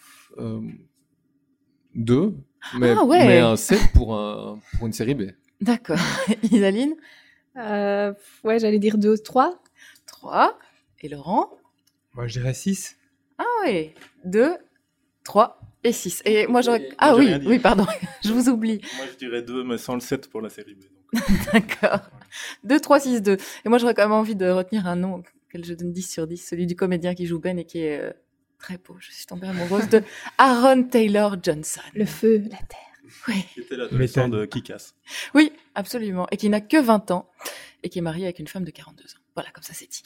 2, mais un 7 pour une série B. D'accord. Isaline ? Ouais, j'allais dire 2, 3. 3. Et Laurent ? Moi, je dirais 6. Ah oui, 2, 3 et 6. Et moi, j'aurais... Et Ah moi, j'ai oui, rien dit. oui, pardon, je vous oublie. Moi, je dirais 2, mais sans le 7 pour la série B. Donc. D'accord. 2, 3, 6, 2. Et moi, j'aurais quand même envie de retenir un nom auquel je donne 10 sur 10, celui du comédien qui joue Ben et qui est très beau. Je suis tombée amoureuse de Aaron Taylor Johnson. Le feu, la terre. Oui. Qui était l'adolescent de Kick-Ass. Oui, absolument. Et qui n'a que 20 ans et qui est marié avec une femme de 42 ans. Voilà, comme ça, c'est dit.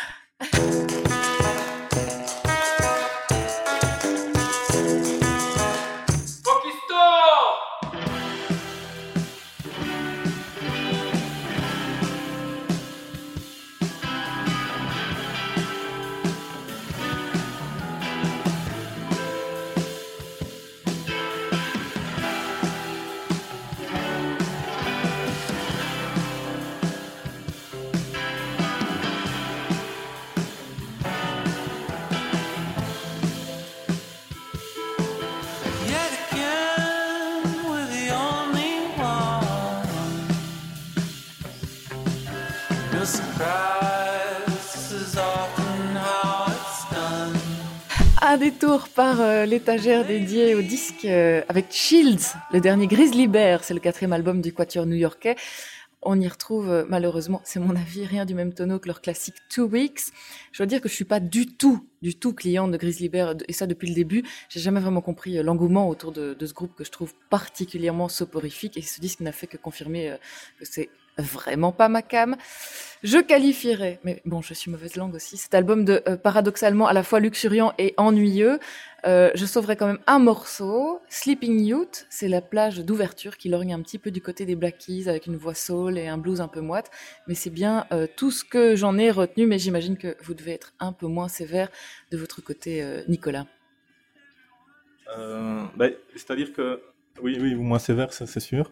Un détour par l'étagère dédiée aux disques avec Shields, le dernier Grizzly Bear, c'est le 4e album du quatuor new-yorkais. On y retrouve, malheureusement, c'est mon avis, rien du même tonneau que leur classique 2 Weeks. Je dois dire que je suis pas du tout cliente de Grizzly Bear, et ça depuis le début. J'ai jamais vraiment compris l'engouement autour de ce groupe que je trouve particulièrement soporifique, et ce disque n'a fait que confirmer que c'est vraiment pas ma came. Je qualifierais, mais bon, je suis mauvaise langue aussi, cet album de paradoxalement à la fois luxuriant et ennuyeux. Je sauverais quand même un morceau, Sleeping Youth, c'est la plage d'ouverture qui lorgne un petit peu du côté des Black Keys avec une voix soul et un blues un peu moite, mais c'est bien tout ce que j'en ai retenu, mais j'imagine que vous devez être un peu moins sévère de votre côté, Nicolas. C'est-à-dire que, oui, moins sévère, ça c'est sûr.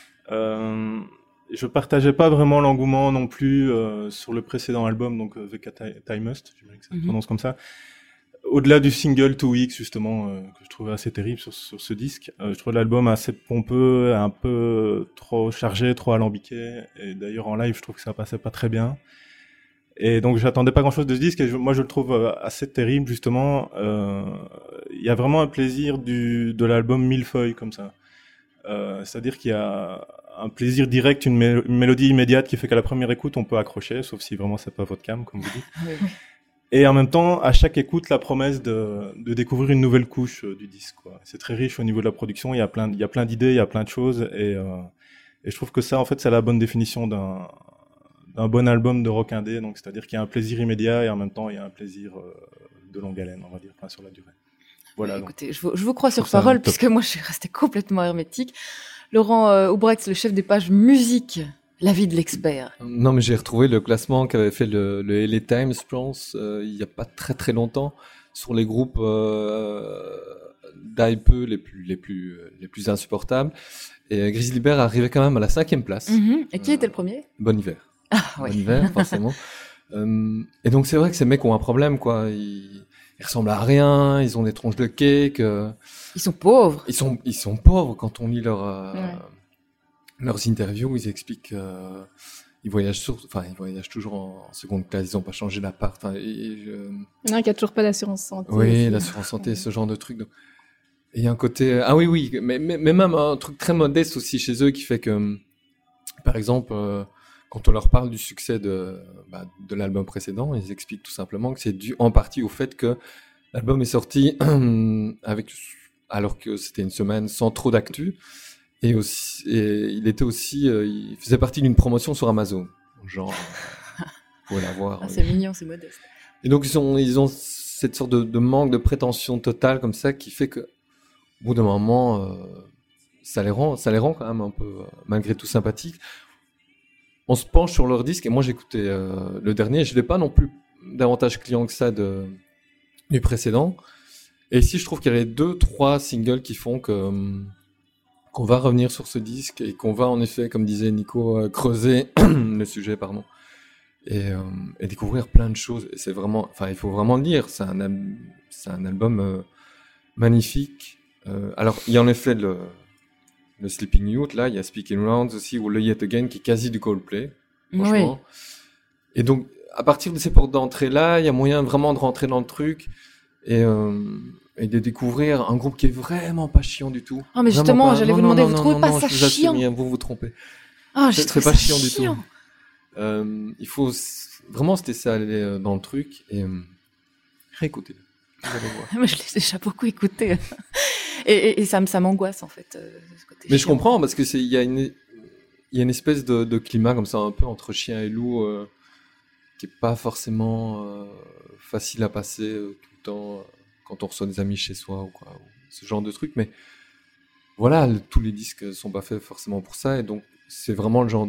Je partageais pas vraiment l'engouement non plus sur le précédent album, donc The Cat I Must, j'imagine que ça se prononce comme ça. au-delà du single 2X justement que je trouvais assez terrible sur ce disque, je trouve l'album assez pompeux, un peu trop chargé, trop alambiqué, et d'ailleurs en live je trouve que ça passait pas très bien. Et donc j'attendais pas grand-chose de ce disque, et moi je le trouve assez terrible justement. Il y a vraiment un plaisir de l'album millefeuille comme ça. C'est-à-dire qu'il y a un plaisir direct, une mélodie immédiate qui fait qu'à la première écoute on peut accrocher, sauf si vraiment c'est pas votre cam comme vous dites. Oui. Et en même temps, à chaque écoute, la promesse de découvrir une nouvelle couche du disque, quoi. C'est très riche au niveau de la production. Il y a plein d'idées, il y a plein de choses, et je trouve que ça, en fait, c'est la bonne définition d'un bon album de rock indé. Donc, c'est-à-dire qu'il y a un plaisir immédiat et en même temps, il y a un plaisir de longue haleine, on va dire, sur la durée. Voilà. Oui, écoutez, je vous crois sur parole, puisque moi, je suis restée complètement hermétique. Laurent Oubrex, le chef des pages musique. L'avis de l'expert. Non, mais j'ai retrouvé le classement qu'avait fait le LA Times, je pense, il y a pas très très longtemps, sur les groupes d'hype les plus insupportables. Et Grizzly Bear arrivait quand même à la 5e place. Mm-hmm. Et qui était le premier? Bon Hiver. Ah, oui. Bon Hiver, forcément. Et donc c'est vrai que ces mecs ont un problème, quoi. Ils ressemblent à rien, ils ont des tronches de cake. Ils sont pauvres. Ils sont pauvres quand on lit leurs interviews, ils expliquent ils voyagent toujours en seconde classe, ils n'ont pas changé d'appart. Il y en a un qui a toujours pas d'assurance santé. Oui, aussi. l'assurance santé, ce genre de truc. Donc. Et il y a un côté... Ah oui, mais même un truc très modeste aussi chez eux qui fait que, par exemple, quand on leur parle du succès de l'album précédent, ils expliquent tout simplement que c'est dû en partie au fait que l'album est sorti alors que c'était une semaine sans trop d'actu. Et il faisait partie d'une promotion sur Amazon. Genre, vous pouvez la voir. C'est mignon, c'est modeste. Et donc, ils ont cette sorte de manque de prétention totale comme ça qui fait que, au bout d'un moment, ça les rend quand même un peu, malgré tout, sympathiques. On se penche sur leur disque, et moi, j'écoutais le dernier, je n'étais pas non plus davantage client que ça du précédent. Et ici, je trouve qu'il y a les 2-3 singles qui font qu'on va revenir sur ce disque et qu'on va en effet, comme disait Nico, creuser le sujet, et découvrir plein de choses. Et c'est vraiment, il faut vraiment le dire, c'est un album magnifique. Alors, il y a en effet le Sleeping Youth, là, il y a Speaking Rounds aussi, ou le Yet Again, qui est quasi du Coldplay, franchement. Oui. Et donc, à partir de ces portes d'entrée-là, il y a moyen vraiment de rentrer dans le truc, et de découvrir un groupe qui est vraiment pas chiant du tout. Ah, mais justement, j'allais vous demander, vous trouvez pas ça chiant? Vous trompez. Ah, je trouve ça pas chiant chiant. Du tout. Il faut vraiment se laisser aller dans le truc et réécouter. Moi, je l'ai déjà beaucoup écouté. et ça m'angoisse, en fait. Ce côté mais chiant. Je comprends, parce que il y a une espèce de climat comme ça, un peu entre chien et loup, qui est pas forcément facile à passer tout le temps. Quand on reçoit des amis chez soi ou ce genre de truc, mais voilà, tous les disques sont pas faits forcément pour ça, et donc c'est vraiment le genre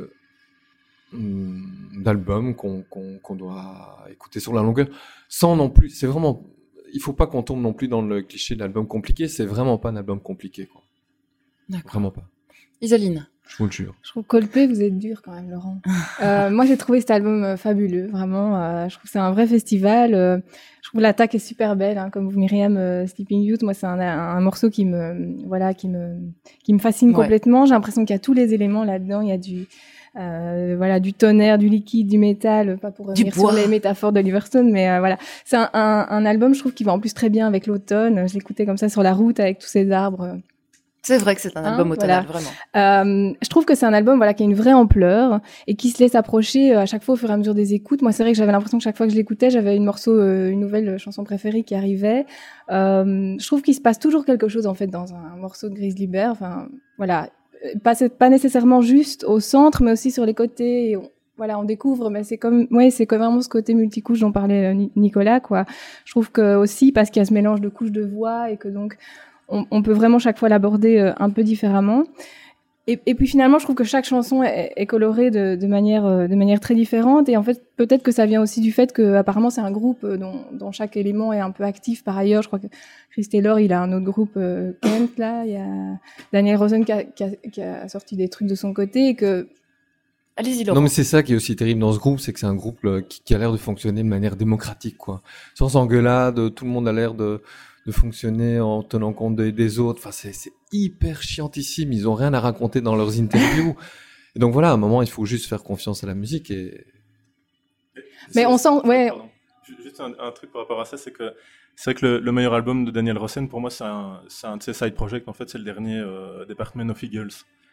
d'album qu'on doit écouter sur la longueur, sans non plus, c'est vraiment, il faut pas qu'on tombe non plus dans le cliché de l'album compliqué, c'est vraiment pas un album compliqué, quoi. D'accord. Vraiment pas. Isaline. Je vous le jure. Je trouve Coldplay, vous êtes dur quand même, Laurent. Moi, j'ai trouvé cet album fabuleux, vraiment. Je trouve que c'est un vrai festival. Je trouve l'attaque est super belle, hein, comme vous, Myriam, Sleeping Youth. Moi, c'est un morceau qui me fascine complètement. J'ai l'impression qu'il y a tous les éléments là-dedans. Il y a du tonnerre, du liquide, du métal, pas pour revenir sur les métaphores d'Oliver Stone, mais voilà. C'est un album, je trouve, qui va en plus très bien avec l'automne. Je l'écoutais comme ça sur la route avec tous ces arbres. C'est vrai que c'est un album automnal, vraiment. Je trouve que c'est un album, qui a une vraie ampleur et qui se laisse approcher à chaque fois au fur et à mesure des écoutes. Moi, c'est vrai que j'avais l'impression que chaque fois que je l'écoutais, j'avais une nouvelle chanson préférée qui arrivait. Je trouve qu'il se passe toujours quelque chose, en fait, dans un morceau de Grizzly Bear. Enfin, voilà. Pas nécessairement juste au centre, mais aussi sur les côtés. Et on découvre, mais c'est comme vraiment ce côté multicouche dont parlait Nicolas, quoi. Je trouve que aussi, parce qu'il y a ce mélange de couches de voix et que donc, on peut vraiment chaque fois l'aborder un peu différemment. Et puis finalement, je trouve que chaque chanson est colorée de manière très différente. Et en fait, peut-être que ça vient aussi du fait que apparemment c'est un groupe dont chaque élément est un peu actif par ailleurs. Je crois que Chris Taylor, il a un autre groupe Kent là. Il y a Daniel Rosen qui a sorti des trucs de son côté et que Allez-y, Laurent. Non, mais c'est ça qui est aussi terrible dans ce groupe, c'est que c'est un groupe qui a l'air de fonctionner de manière démocratique, quoi. Sans engueulade, tout le monde a l'air de fonctionner en tenant compte des autres. Enfin, c'est hyper chiantissime. Ils ont rien à raconter dans leurs interviews. Et donc voilà, à un moment, il faut juste faire confiance à la musique et... Mais on sent, ouais. Pardon. Juste un truc par rapport à ça, c'est vrai que le meilleur album de Daniel Rossen, pour moi, c'est un de ses side projects. En fait, c'est le dernier Department of Eagles,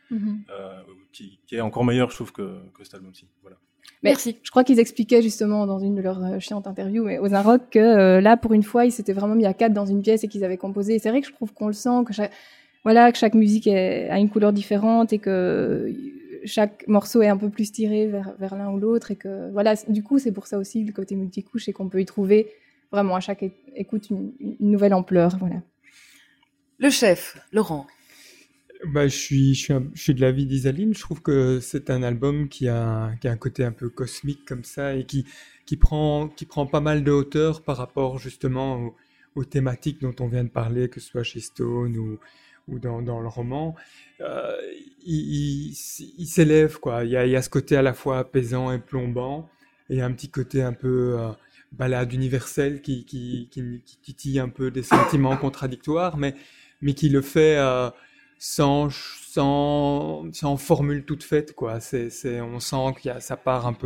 qui est encore meilleur, je trouve, que cet album-ci. Voilà. Merci. Je crois qu'ils expliquaient justement dans une de leurs chiantes interviews, mais aux Inrock, que là, pour une fois, ils s'étaient vraiment mis à 4 dans une pièce et qu'ils avaient composé. Et c'est vrai que je trouve qu'on le sent, que chaque musique a une couleur différente et que chaque morceau est un peu plus tiré vers l'un ou l'autre et que voilà, du coup, c'est pour ça aussi le côté multicouche et qu'on peut y trouver vraiment à chaque écoute une nouvelle ampleur. Voilà. Le chef, Laurent. Bah, je suis de l'avis d'Isaline. Je trouve que c'est un album qui a un côté un peu cosmique comme ça et qui prend pas mal de hauteur par rapport justement aux thématiques dont on vient de parler, que ce soit chez Stone ou dans le roman. Il s'élève, quoi. Il y a ce côté à la fois apaisant et plombant et un petit côté un peu balade universelle qui titille un peu des sentiments contradictoires, mais qui le fait sans formule toute faite, quoi. On sent ça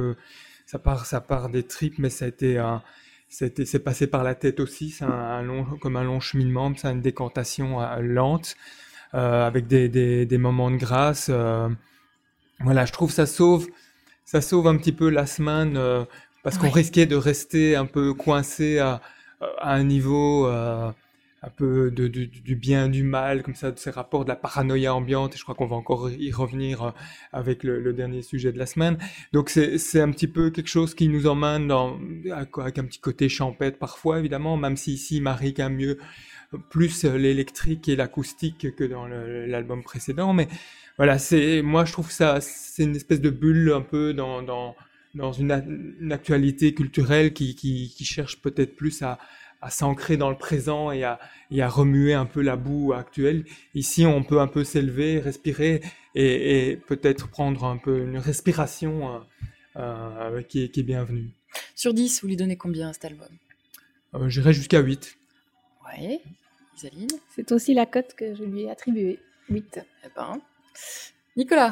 part des tripes, mais c'est passé par la tête aussi. C'est comme un long cheminement, c'est une décantation lente, avec des moments de grâce. Voilà, je trouve ça sauve un petit peu la semaine, parce qu'on risquait de rester un peu coincé à un niveau un peu du bien et du mal, comme ça, de ces rapports de la paranoïa ambiante, et je crois qu'on va encore y revenir avec le dernier sujet de la semaine. Donc c'est un petit peu quelque chose qui nous emmène avec un petit côté champêtre parfois, évidemment, même si ici il marie quand même plus l'électrique et l'acoustique que dans l'album précédent, mais voilà, moi je trouve que c'est une espèce de bulle un peu dans une actualité culturelle qui cherche peut-être plus à s'ancrer dans le présent et à remuer un peu la boue actuelle. Ici, on peut un peu s'élever, respirer et peut-être prendre un peu une respiration qui est bienvenue. Sur 10, vous lui donnez combien à cet album ? J'irai jusqu'à 8. Ouais. Isaline ? C'est aussi la cote que je lui ai attribuée. 8. Eh ben. Nicolas ?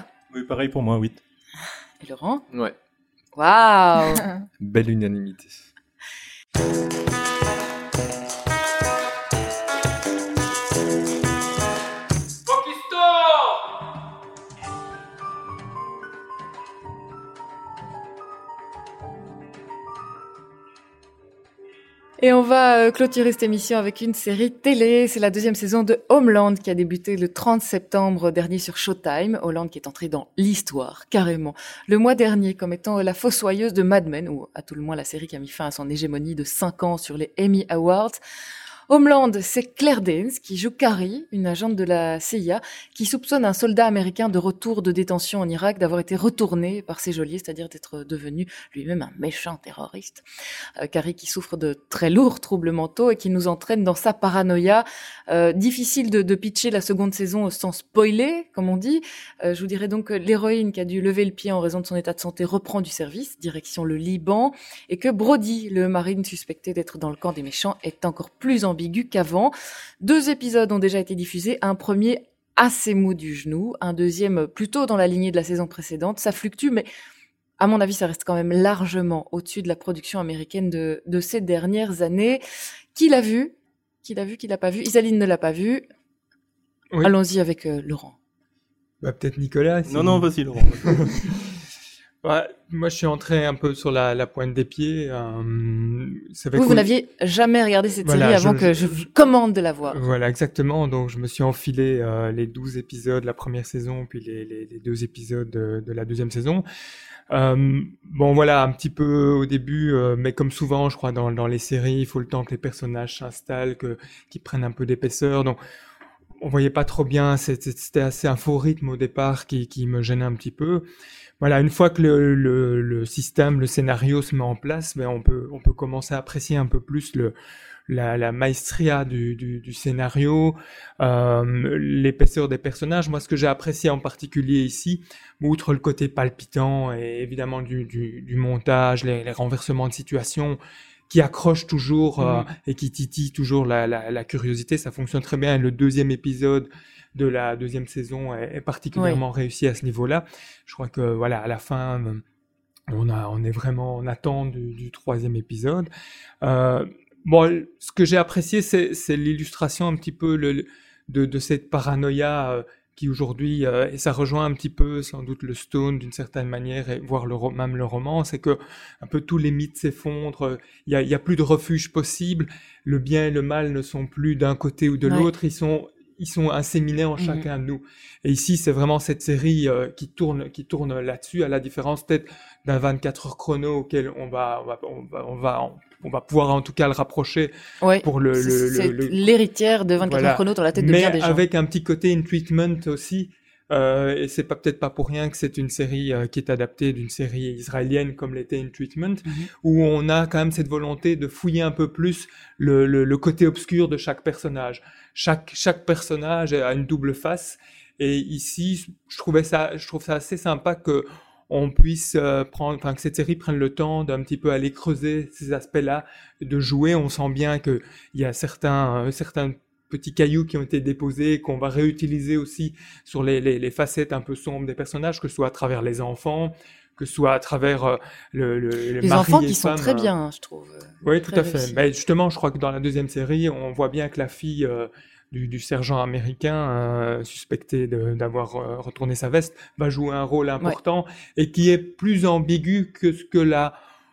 Oui, pareil pour moi, 8. Et Laurent ? Ouais. Waouh. Belle unanimité. Et on va clôturer cette émission avec une série télé. C'est la 2e saison de Homeland qui a débuté le 30 septembre dernier sur Showtime. Homeland qui est entrée dans l'histoire, carrément. Le mois dernier, comme étant la fossoyeuse de Mad Men, ou à tout le moins la série qui a mis fin à son hégémonie de 5 ans sur les Emmy Awards. Homeland, c'est Claire Danes qui joue Carrie, une agente de la CIA, qui soupçonne un soldat américain de retour de détention en Irak d'avoir été retourné par ses geôliers, c'est-à-dire d'être devenu lui-même un méchant terroriste. Carrie qui souffre de très lourds troubles mentaux et qui nous entraîne dans sa paranoïa. Difficile de pitcher la seconde saison sans spoiler, comme on dit. Je vous dirais donc que l'héroïne qui a dû lever le pied en raison de son état de santé reprend du service, direction le Liban, et que Brody, le marine suspecté d'être dans le camp des méchants, est encore plus ambigu qu'avant. 2 épisodes ont déjà été diffusés, un premier assez mou du genou, un deuxième plutôt dans la lignée de la saison précédente. Ça fluctue, mais à mon avis, ça reste quand même largement au-dessus de la production américaine de ces dernières années. Qui l'a vu ? Qui l'a pas vu ? Isaline ne l'a pas vu. Oui. Allons-y avec Laurent. Bah, peut-être Nicolas. Non, vas-y, Laurent. Ouais, moi, je suis entré un peu sur la pointe des pieds. Vous n'aviez jamais regardé cette série avant que je vous commande de la voir. Voilà, exactement. Donc, je me suis enfilé les 12 épisodes de la première saison, puis les 2 épisodes de la 2e saison. Bon, voilà, un petit peu au début, mais comme souvent, je crois, dans les séries, il faut le temps que les personnages s'installent, qu'ils prennent un peu d'épaisseur. Donc, on voyait pas trop bien. C'était assez un faux rythme au départ qui me gênait un petit peu. Voilà, une fois que le système, le scénario se met en place, ben on peut commencer à apprécier un peu plus la maestria du scénario, l'épaisseur des personnages. Moi, ce que j'ai apprécié en particulier ici, outre le côté palpitant et évidemment du montage, les renversements de situation qui accrochent toujours et qui titillent toujours la curiosité, ça fonctionne très bien. Et le deuxième épisode de la deuxième saison est particulièrement réussi à ce niveau-là. Je crois que voilà, à la fin, on est vraiment en attente du troisième épisode. Bon, ce que j'ai apprécié, c'est l'illustration un petit peu de cette paranoïa qui aujourd'hui, et ça rejoint un petit peu sans doute le Stone d'une certaine manière, et voire même le roman, c'est que un peu tous les mythes s'effondrent, il y a plus de refuge possible, le bien et le mal ne sont plus d'un côté ou de l'autre, ils sont inséminés en chacun de nous. Et ici, c'est vraiment cette série qui tourne là-dessus, à la différence peut-être d'un 24 heures chrono auquel on va pouvoir en tout cas le rapprocher pour l'héritière de 24 heures chrono dans la tête de bien des gens. Mais avec un petit côté in treatment aussi. Et c'est peut-être pas pour rien que c'est une série qui est adaptée d'une série israélienne comme l'était In Treatment, où on a quand même cette volonté de fouiller un peu plus le côté obscur de chaque personnage. Chaque personnage a une double face, et ici je trouve ça assez sympa que on puisse que cette série prenne le temps d'un petit peu aller creuser ces aspects-là, de jouer. On sent bien que il y a certains petits cailloux qui ont été déposés, qu'on va réutiliser aussi sur les facettes un peu sombres des personnages, que ce soit à travers les enfants, que ce soit à travers les enfants qui femmes, sont très bien, je trouve. Oui, tout à fait. Mais justement, je crois que dans la deuxième série, on voit bien que la fille du sergent américain suspecté d'avoir retourné sa veste va jouer un rôle important et qui est plus ambigu que ce que la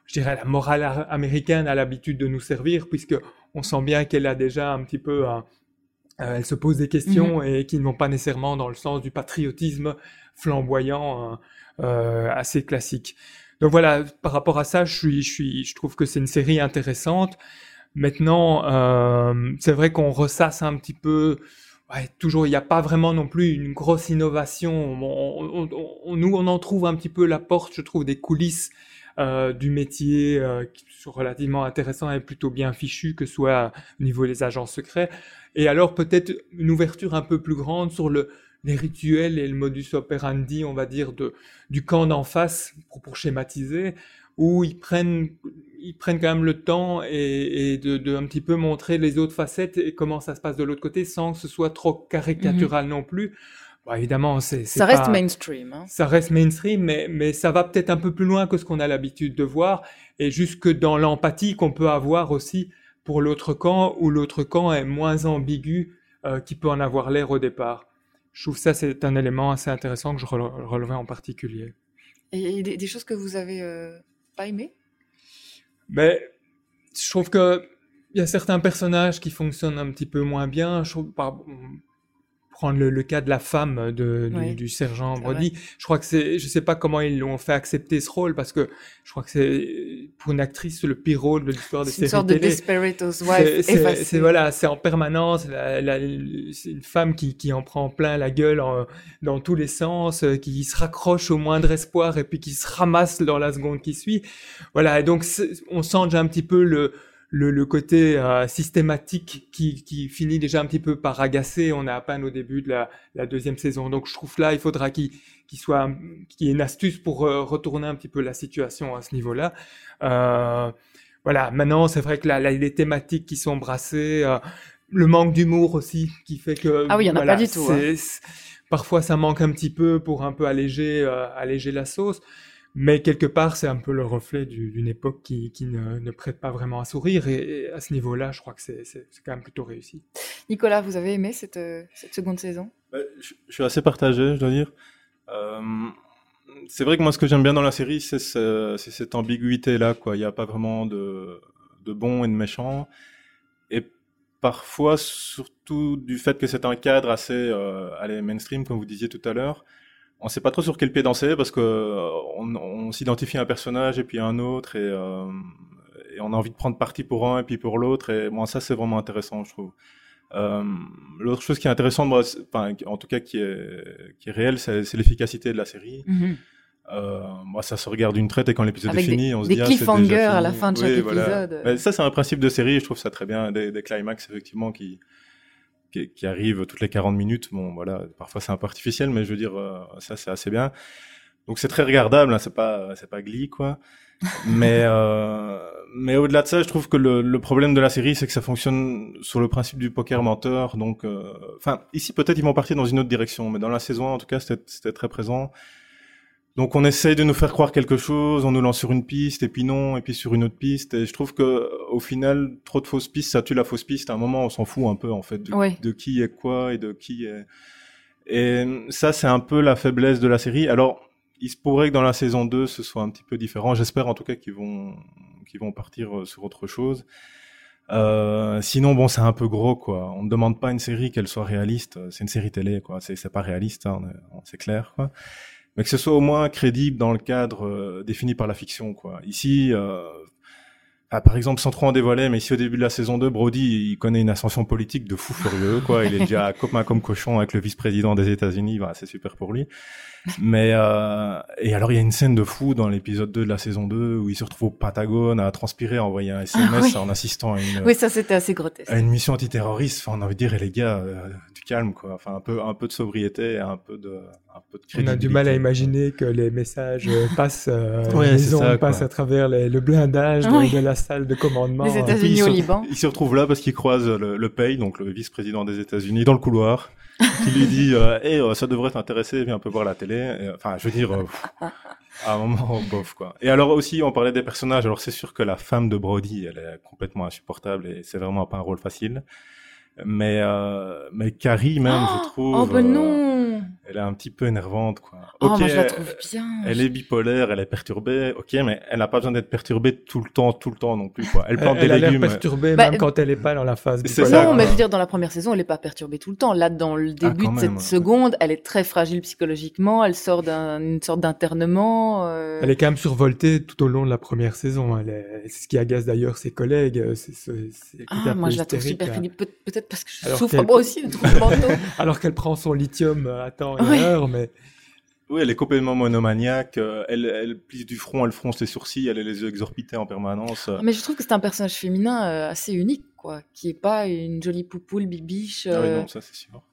morale américaine a l'habitude de nous servir, puisque on sent bien qu'elle a déjà un petit peu elle se pose des questions et qui ne vont pas nécessairement dans le sens du patriotisme flamboyant assez classique. Donc voilà, par rapport à ça, je trouve que c'est une série intéressante. Maintenant, c'est vrai qu'on ressasse un petit peu. Toujours, il n'y a pas vraiment non plus une grosse innovation. Nous, on en trouve un petit peu la porte, je trouve, des coulisses du métier qui sont relativement intéressants et plutôt bien fichus, que ce soit au niveau des agents secrets. Et alors peut-être une ouverture un peu plus grande sur les rituels et le modus operandi, on va dire, du camp d'en face, pour schématiser, où ils prennent quand même le temps et de un petit peu montrer les autres facettes et comment ça se passe de l'autre côté, sans que ce soit trop caricatural non plus. Bon, évidemment, ça reste mainstream. Hein. Ça reste mainstream, mais ça va peut-être un peu plus loin que ce qu'on a l'habitude de voir, et jusque dans l'empathie qu'on peut avoir aussi pour l'autre camp, où l'autre camp est moins ambigu qu'il peut en avoir l'air au départ. Je trouve ça, c'est un élément assez intéressant que je relevais en particulier. Et des choses que vous avez pas aimées ? Mais je trouve que il y a certains personnages qui fonctionnent un petit peu moins bien. Je trouve, prendre le cas de la femme du sergent Brody, je crois que je sais pas comment ils l'ont fait accepter ce rôle, parce que je crois que c'est pour une actrice le pire rôle de l'histoire des séries télé. C'est une sorte de Desperate Housewife effacée. C'est en permanence, c'est une femme qui en prend plein la gueule dans tous les sens, qui se raccroche au moindre espoir et puis qui se ramasse dans la seconde qui suit. Voilà, et donc on sent déjà un petit peu le côté systématique qui finit déjà un petit peu par agacer. On est à peine au début de la deuxième saison. Donc je trouve là, il faudra qu'il y ait une astuce pour retourner un petit peu la situation à ce niveau-là. Voilà, maintenant c'est vrai que les thématiques qui sont brassées, le manque d'humour aussi, qui fait que... Ah oui, il n'y en a pas du tout. Parfois ça manque un petit peu pour un peu alléger la sauce. Mais quelque part, c'est un peu le reflet d'une époque qui ne prête pas vraiment à sourire. Et à ce niveau-là, je crois que c'est quand même plutôt réussi. Nicolas, vous avez aimé cette seconde saison ? Je suis assez partagé, je dois dire. C'est vrai que moi, ce que j'aime bien dans la série, c'est cette ambiguïté-là, quoi. Il n'y a pas vraiment de bon et de méchant. Et parfois, surtout du fait que c'est un cadre assez mainstream, comme vous disiez tout à l'heure, on sait pas trop sur quel pied danser, parce que on s'identifie à un personnage et puis à un autre, et on a envie de prendre parti pour un et puis pour l'autre, et bon, ça c'est vraiment intéressant, je trouve. L'autre chose qui est intéressante, moi, en tout cas qui est réelle, c'est l'efficacité de la série. Moi, ça se regarde d'une traite et quand l'épisode Avec est fini, on se des dit c'est déjà cliffhangers à la fini. fin de chaque Oui, voilà. épisode. Mais ça, c'est un principe de série. Je trouve ça très bien. Des climax effectivement qui arrivent toutes les 40 minutes. Bon, voilà. Parfois, c'est un peu artificiel, mais je veux dire, ça, c'est assez bien. Donc, c'est très regardable. Hein. C'est pas Glee, quoi. Mais au-delà de ça, je trouve que le problème de la série, c'est que ça fonctionne sur le principe du poker menteur. Donc, ici, peut-être ils vont partir dans une autre direction, mais dans la saison 1, en tout cas, c'était très présent. Donc, on essaye de nous faire croire quelque chose, on nous lance sur une piste, et puis non, et puis sur une autre piste. Et je trouve que, au final, trop de fausses pistes, ça tue la fausse piste. À un moment, on s'en fout un peu, en fait, de qui est quoi et de qui est. Et ça, c'est un peu la faiblesse de la série. Alors, il se pourrait que dans la saison 2, ce soit un petit peu différent. J'espère, en tout cas, qu'ils vont partir sur autre chose. Sinon, bon, c'est un peu gros, quoi. On ne demande pas à une série qu'elle soit réaliste. C'est une série télé, quoi. C'est pas réaliste, hein, c'est clair, quoi. Mais que ce soit au moins crédible dans le cadre défini par la fiction, quoi. Ici, par exemple, sans trop en dévoiler, mais ici au début de la saison 2, Brody, il connaît une ascension politique de fou furieux, quoi. Il est déjà copain comme cochon avec le vice-président des États-Unis. Bah, c'est super pour lui. Mais et alors il y a une scène de fou dans l'épisode 2 de la saison 2 où il se retrouve au Pentagone à transpirer, à envoyer un SMS en assistant à une Oui, ça c'était assez grotesque. À une mission antiterroriste. Enfin, on a envie de dire, les gars, du calme, quoi. Enfin, un peu de sobriété, un peu de crédibilité. On a du mal à imaginer que les messages passent, passent à travers le blindage de la salle de commandement. Les États-Unis au Liban. Il se retrouve là parce qu'il croise le Pei, donc le vice-président des États-Unis, dans le couloir, qui lui dit ça devrait t'intéresser, viens un peu voir la télé. Et, enfin, je veux dire, à un moment, bof, quoi. Et alors aussi, on parlait des personnages. Alors c'est sûr que la femme de Brody, elle est complètement insupportable et c'est vraiment pas un rôle facile. Mais Carrie même, je trouve. Oh ben non. Elle est un petit peu énervante, quoi. Moi je la trouve bien. Elle est bipolaire, elle est perturbée. Ok, mais elle n'a pas besoin d'être perturbée tout le temps non plus, quoi. Elle plante des légumes. Elle a l'air perturbée même quand elle est pas dans la phase bipolaire. C'est ça. Non, mais je veux dire, dans la première saison, elle est pas perturbée tout le temps. Là, dans le début de cette seconde, elle est très fragile psychologiquement. Elle sort d'une sorte d'internement. Elle est quand même survoltée tout au long de la première saison. C'est ce qui agace d'ailleurs ses collègues. Moi, je la trouve super crédible. Peut-être parce que je souffre moi aussi de troubles mentaux. Alors qu'elle prend son lithium à temps et à heure, mais... Oui, elle est complètement monomaniaque. Elle plisse du front, elle fronce les sourcils, elle a les yeux exorbités en permanence. Mais je trouve que c'est un personnage féminin assez unique, quoi, qui est pas une jolie poupoule bibiche. Ah oui, non, ça c'est sûr.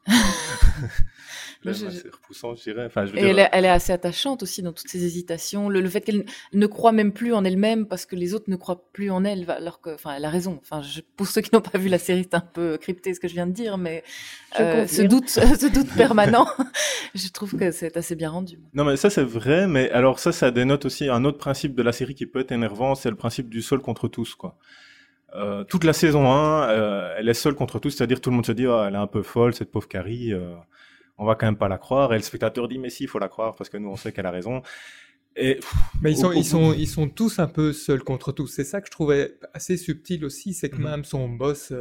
C'est repoussant, je dirais. Enfin, elle est assez attachante aussi dans toutes ses hésitations. Le fait qu'elle ne croit même plus en elle-même parce que les autres ne croient plus en elle, alors que, enfin, elle a raison. Enfin, pour ceux qui n'ont pas vu la série, c'est un peu crypté ce que je viens de dire, mais ce doute permanent, je trouve que c'est assez bien rendu. Non, mais ça c'est vrai. Mais alors ça dénote aussi un autre principe de la série qui peut être énervant, c'est le principe du seul contre tous, quoi. Toute la saison 1, elle est seule contre tous, c'est-à-dire tout le monde se dit elle est un peu folle cette pauvre Carrie, on va quand même pas la croire. Et le spectateur dit mais si, il faut la croire parce que nous on sait qu'elle a raison. Mais ils sont tous un peu seuls contre tous. C'est ça que je trouvais assez subtil aussi, c'est que même son boss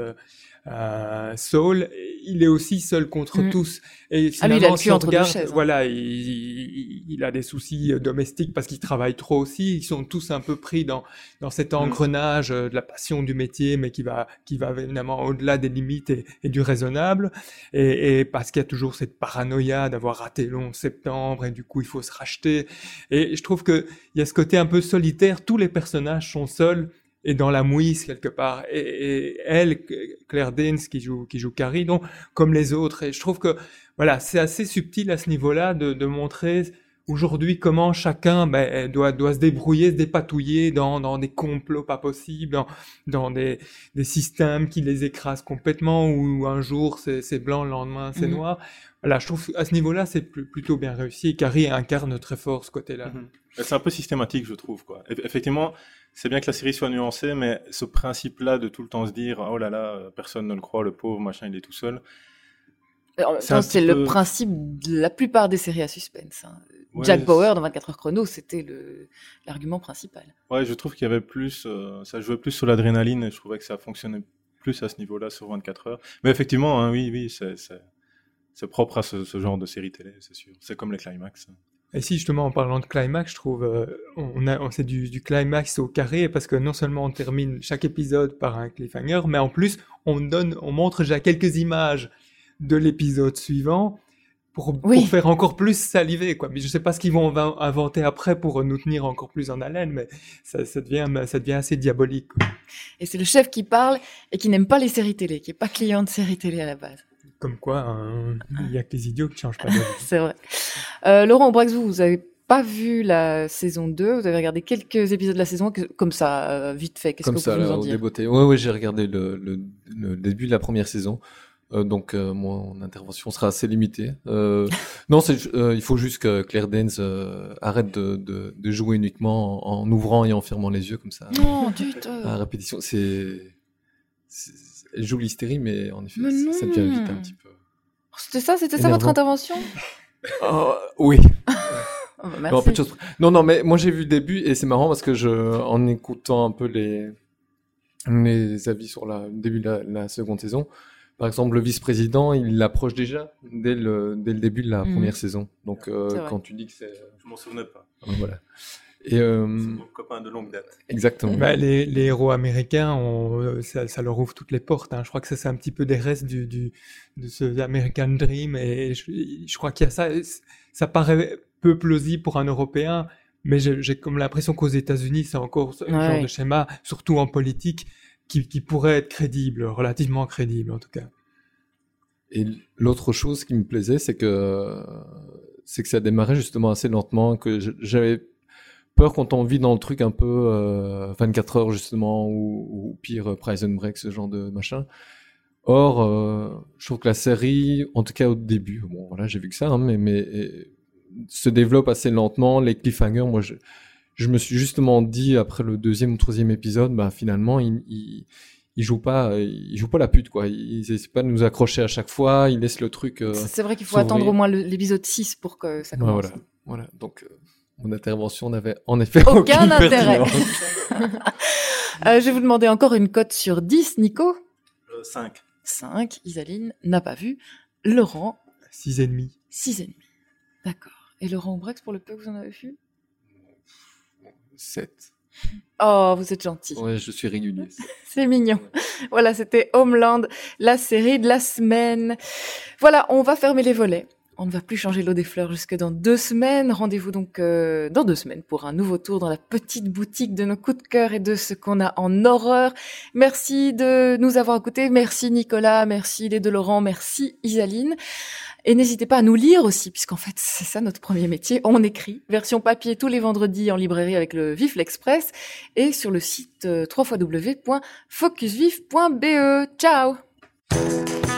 Saul, il est aussi seul contre tous. Et finalement, lui, il a le cul entre deux chaises. Voilà, il a des soucis domestiques parce qu'il travaille trop aussi. Ils sont tous un peu pris dans cet engrenage de la passion du métier, mais qui va évidemment au-delà des limites et du raisonnable. Et parce qu'il y a toujours cette paranoïa d'avoir raté le 11 septembre et du coup il faut se racheter. Et je trouve que il y a ce côté un peu solitaire. Tous les personnages sont seuls et dans la mouise quelque part. Et elle, Claire Danes qui joue Carrie, donc comme les autres. Et je trouve que voilà, c'est assez subtil à ce niveau-là de montrer aujourd'hui comment chacun doit se débrouiller, se dépatouiller dans des complots pas possibles, dans des systèmes qui les écrasent complètement, où un jour c'est blanc, le lendemain c'est noir. Voilà, je trouve à ce niveau-là c'est plutôt bien réussi. Et Carrie incarne très fort ce côté-là. C'est un peu systématique, je trouve, quoi. Effectivement, c'est bien que la série soit nuancée, mais ce principe-là de tout le temps se dire oh là là, personne ne le croit, le pauvre machin, il est tout seul. C'est le principe de la plupart des séries à suspense. Hein. Ouais, Jack Bauer dans 24 heures chrono, c'était l'argument principal. Ouais, je trouve qu'il y avait plus, ça jouait plus sur l'adrénaline et je trouvais que ça fonctionnait plus à ce niveau-là sur 24 heures. Mais effectivement, hein, oui, c'est propre à ce genre de série télé, c'est sûr. C'est comme les climax. Et si justement en parlant de climax, je trouve c'est du climax au carré parce que non seulement on termine chaque épisode par un cliffhanger, mais en plus on montre déjà quelques images de l'épisode suivant pour faire encore plus saliver, quoi. Mais je sais pas ce qu'ils vont inventer après pour nous tenir encore plus en haleine, mais ça devient assez diabolique, quoi. Et c'est le chef qui parle et qui n'aime pas les séries télé, qui est pas client de séries télé à la base. Comme quoi, il y a que les idiots qui changent pas d'avis. C'est vrai. Laurent Aubrax, vous avez pas vu la saison 2, vous avez regardé quelques épisodes de la saison, comme ça, vite fait. Qu'est-ce Comme que ça, vous pouvez nous là, en au dire? débeauté. Ouais, j'ai regardé le début de la première saison. Donc mon intervention sera assez limitée. Non, il faut juste que Claire Danes arrête de jouer uniquement en ouvrant et en fermant les yeux comme ça. Non, du tout. À répétition, elle joue l'hystérie, mais en effet, Mais ça devient vite un petit peu. C'était ça votre énervant. intervention? Oui. Oh, bah, Non, merci. peu de choses. Non, mais moi j'ai vu le début et c'est marrant parce que en écoutant un peu les avis sur le début de la seconde saison, par exemple le vice-président, il l'approche déjà dès le début de la première saison. Donc quand tu dis que c'est, Je m'en souvenais pas. voilà. Et C'est mon copain de longue date. exactement. Bah, les héros américains, ça leur ouvre toutes les portes, hein. Je crois que ça, c'est un petit peu des restes de ce American Dream, et je crois qu'il y a ça. Ça paraît peu plausible pour un Européen, mais j'ai comme l'impression qu'aux États-Unis, c'est encore ce genre de schéma, surtout en politique, qui pourrait être crédible, relativement crédible en tout cas. Et l'autre chose qui me plaisait, c'est que ça démarrait justement assez lentement, que j'avais peur quand on vit dans le truc un peu 24 heures justement, ou pire Prison Break, ce genre de machin. Or, je trouve que la série, en tout cas au début, bon voilà, j'ai vu que ça, hein, mais se développe assez lentement. Les cliffhangers, moi je me suis justement dit après le 2e ou 3e épisode, bah finalement il joue pas la pute, quoi. Il essaie pas de nous accrocher à chaque fois, il laisse le truc C'est vrai qu'il faut s'ouvrir. attendre au moins l'épisode 6 pour que ça commence. Voilà. Donc mon intervention n'avait en effet Aucun aucune intérêt. pertinence. Je vais vous demander encore une cote sur 10, Nico. 5. 5, Isaline n'a pas vu. Laurent, 6,5. 6,5. D'accord. Et Laurent Aubrax, pour le peu que vous en avez vu? 7. Oh, vous êtes gentil. Ouais, je suis régulier. C'est mignon. Voilà, c'était Homeland, la série de la semaine. Voilà, on va fermer les volets. On ne va plus changer l'eau des fleurs jusque dans 2 semaines. Rendez-vous donc dans 2 semaines pour un nouveau tour dans la petite boutique de nos coups de cœur et de ce qu'on a en horreur. Merci de nous avoir écoutés. Merci Nicolas, merci les deux Laurent, merci Isaline. Et n'hésitez pas à nous lire aussi, puisqu'en fait, c'est ça notre premier métier. On écrit, version papier tous les vendredis en librairie avec le Vif l'Express et sur le site www.focusvif.be. Ciao!